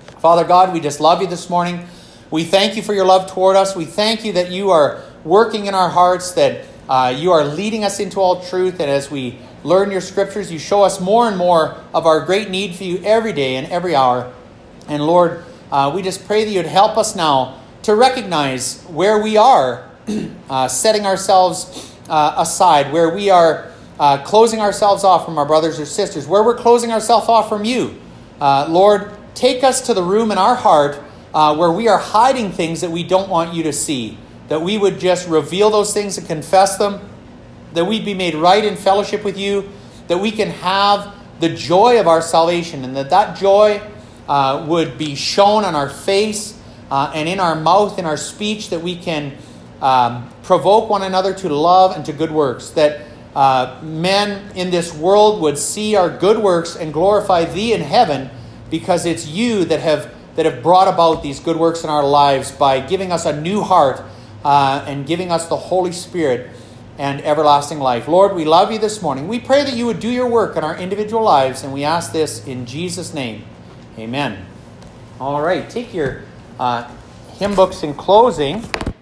Father God, we just love you this morning. We thank you for your love toward us. We thank you that you are working in our hearts, that you are leading us into all truth. And as we learn your scriptures, you show us more and more of our great need for you every day and every hour. And Lord, we just pray that you'd help us now to recognize where we are setting ourselves aside, where we are closing ourselves off from our brothers or sisters, where we're closing ourselves off from you. Lord, take us to the room in our heart where we are hiding things that we don't want you to see, that we would just reveal those things and confess them, that we'd be made right in fellowship with you, that we can have the joy of our salvation, and that joy would be shown on our face and in our mouth, in our speech, that we can provoke one another to love and to good works, that men in this world would see our good works and glorify thee in heaven, because it's you that have brought about these good works in our lives by giving us a new heart and giving us the Holy Spirit and everlasting life. Lord, we love you this morning. We pray that you would do your work in our individual lives, and we ask this in Jesus' name. Amen. All right, take your hymn books in closing.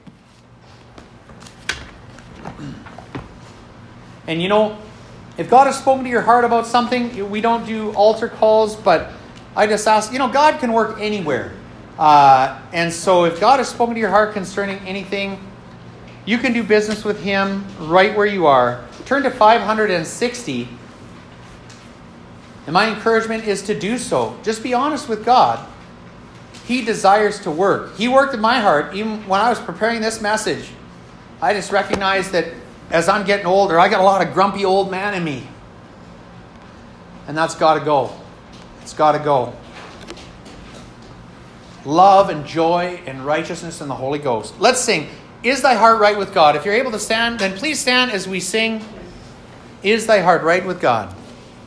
And you know, if God has spoken to your heart about something, we don't do altar calls, but I just ask, God can work anywhere. And so if God has spoken to your heart concerning anything, you can do business with him right where you are. Turn to 560. And my encouragement is to do so. Just be honest with God. He desires to work. He worked in my heart. Even when I was preparing this message, I just recognized that as I'm getting older, I got a lot of grumpy old man in me. And that's got to go. It's got to go. Love and joy and righteousness in the Holy Ghost. Let's sing, Is Thy Heart Right with God? If you're able to stand, then please stand as we sing, Is Thy Heart Right with God?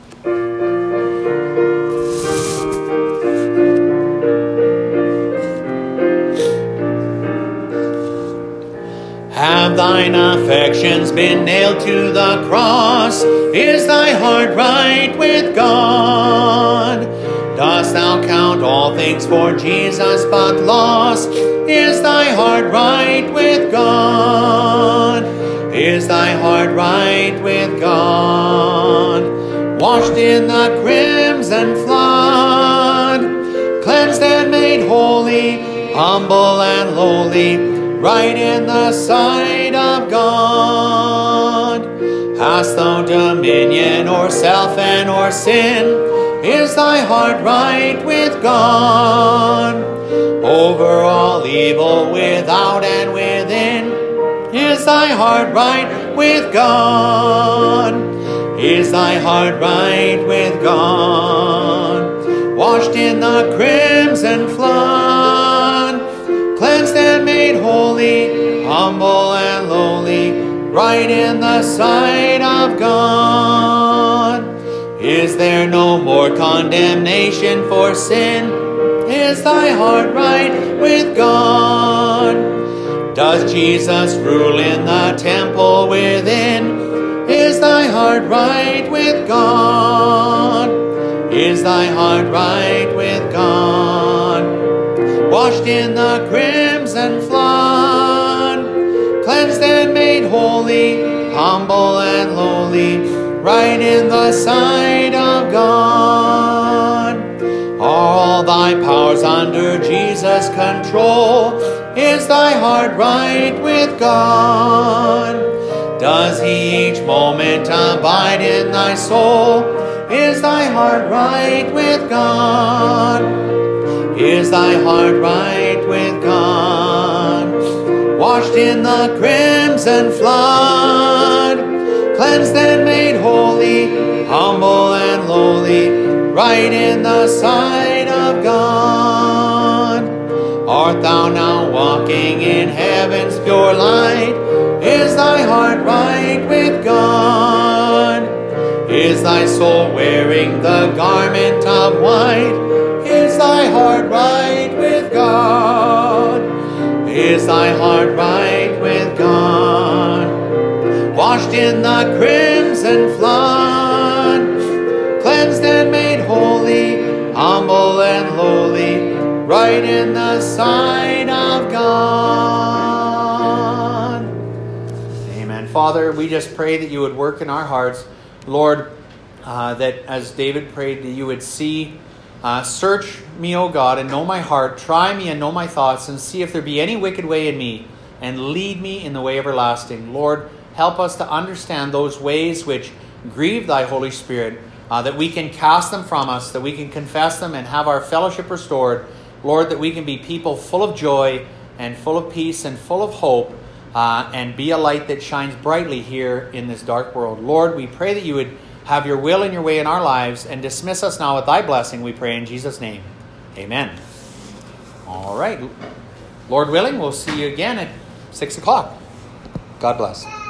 Have thine affections been nailed to the cross? Is thy heart right with God? Dost thou count all things for Jesus but loss? Is thy heart right with God? Is thy heart right with God? Washed in the crimson flood, cleansed and made holy, humble and lowly, right in the sight of God. Hast thou dominion o'er self and o'er sin? Is thy heart right with God? Over all evil without and within, is thy heart right with God? Is thy heart right with God? Washed in the crimson flood, cleansed and made holy, humble and lowly, right in the sight of God. Is there no more condemnation for sin? Is thy heart right with God? Does Jesus rule in the temple within? Is thy heart right with God? Is thy heart right with God? Washed in the crimson flood, cleansed and made holy, humble and lowly, right in the sight of God. Are all thy powers under Jesus' control? Is thy heart right with God? Does he each moment abide in thy soul? Is thy heart right with God? Is thy heart right with God? Washed in the crimson flood, cleansed and made holy, humble and lowly, right in the sight of God. Art thou now walking in heaven's pure light? Is thy heart right with God? Is thy soul wearing the garment of white? Is thy heart right with God? Is thy heart right with God? Washed in the crimson flood, cleansed and made holy, humble and lowly, right in the sight of God. Amen. Father, we just pray that you would work in our hearts. Lord, that as David prayed, that you would see, search me, O God, and know my heart. Try me and know my thoughts, and see if there be any wicked way in me, and lead me in the way everlasting. Lord, help us to understand those ways which grieve thy Holy Spirit, that we can cast them from us, that we can confess them and have our fellowship restored. Lord, that we can be people full of joy and full of peace and full of hope, and be a light that shines brightly here in this dark world. Lord, we pray that you would have your will and your way in our lives, and dismiss us now with thy blessing, we pray in Jesus' name. Amen. All right. Lord willing, we'll see you again at 6 o'clock. God bless.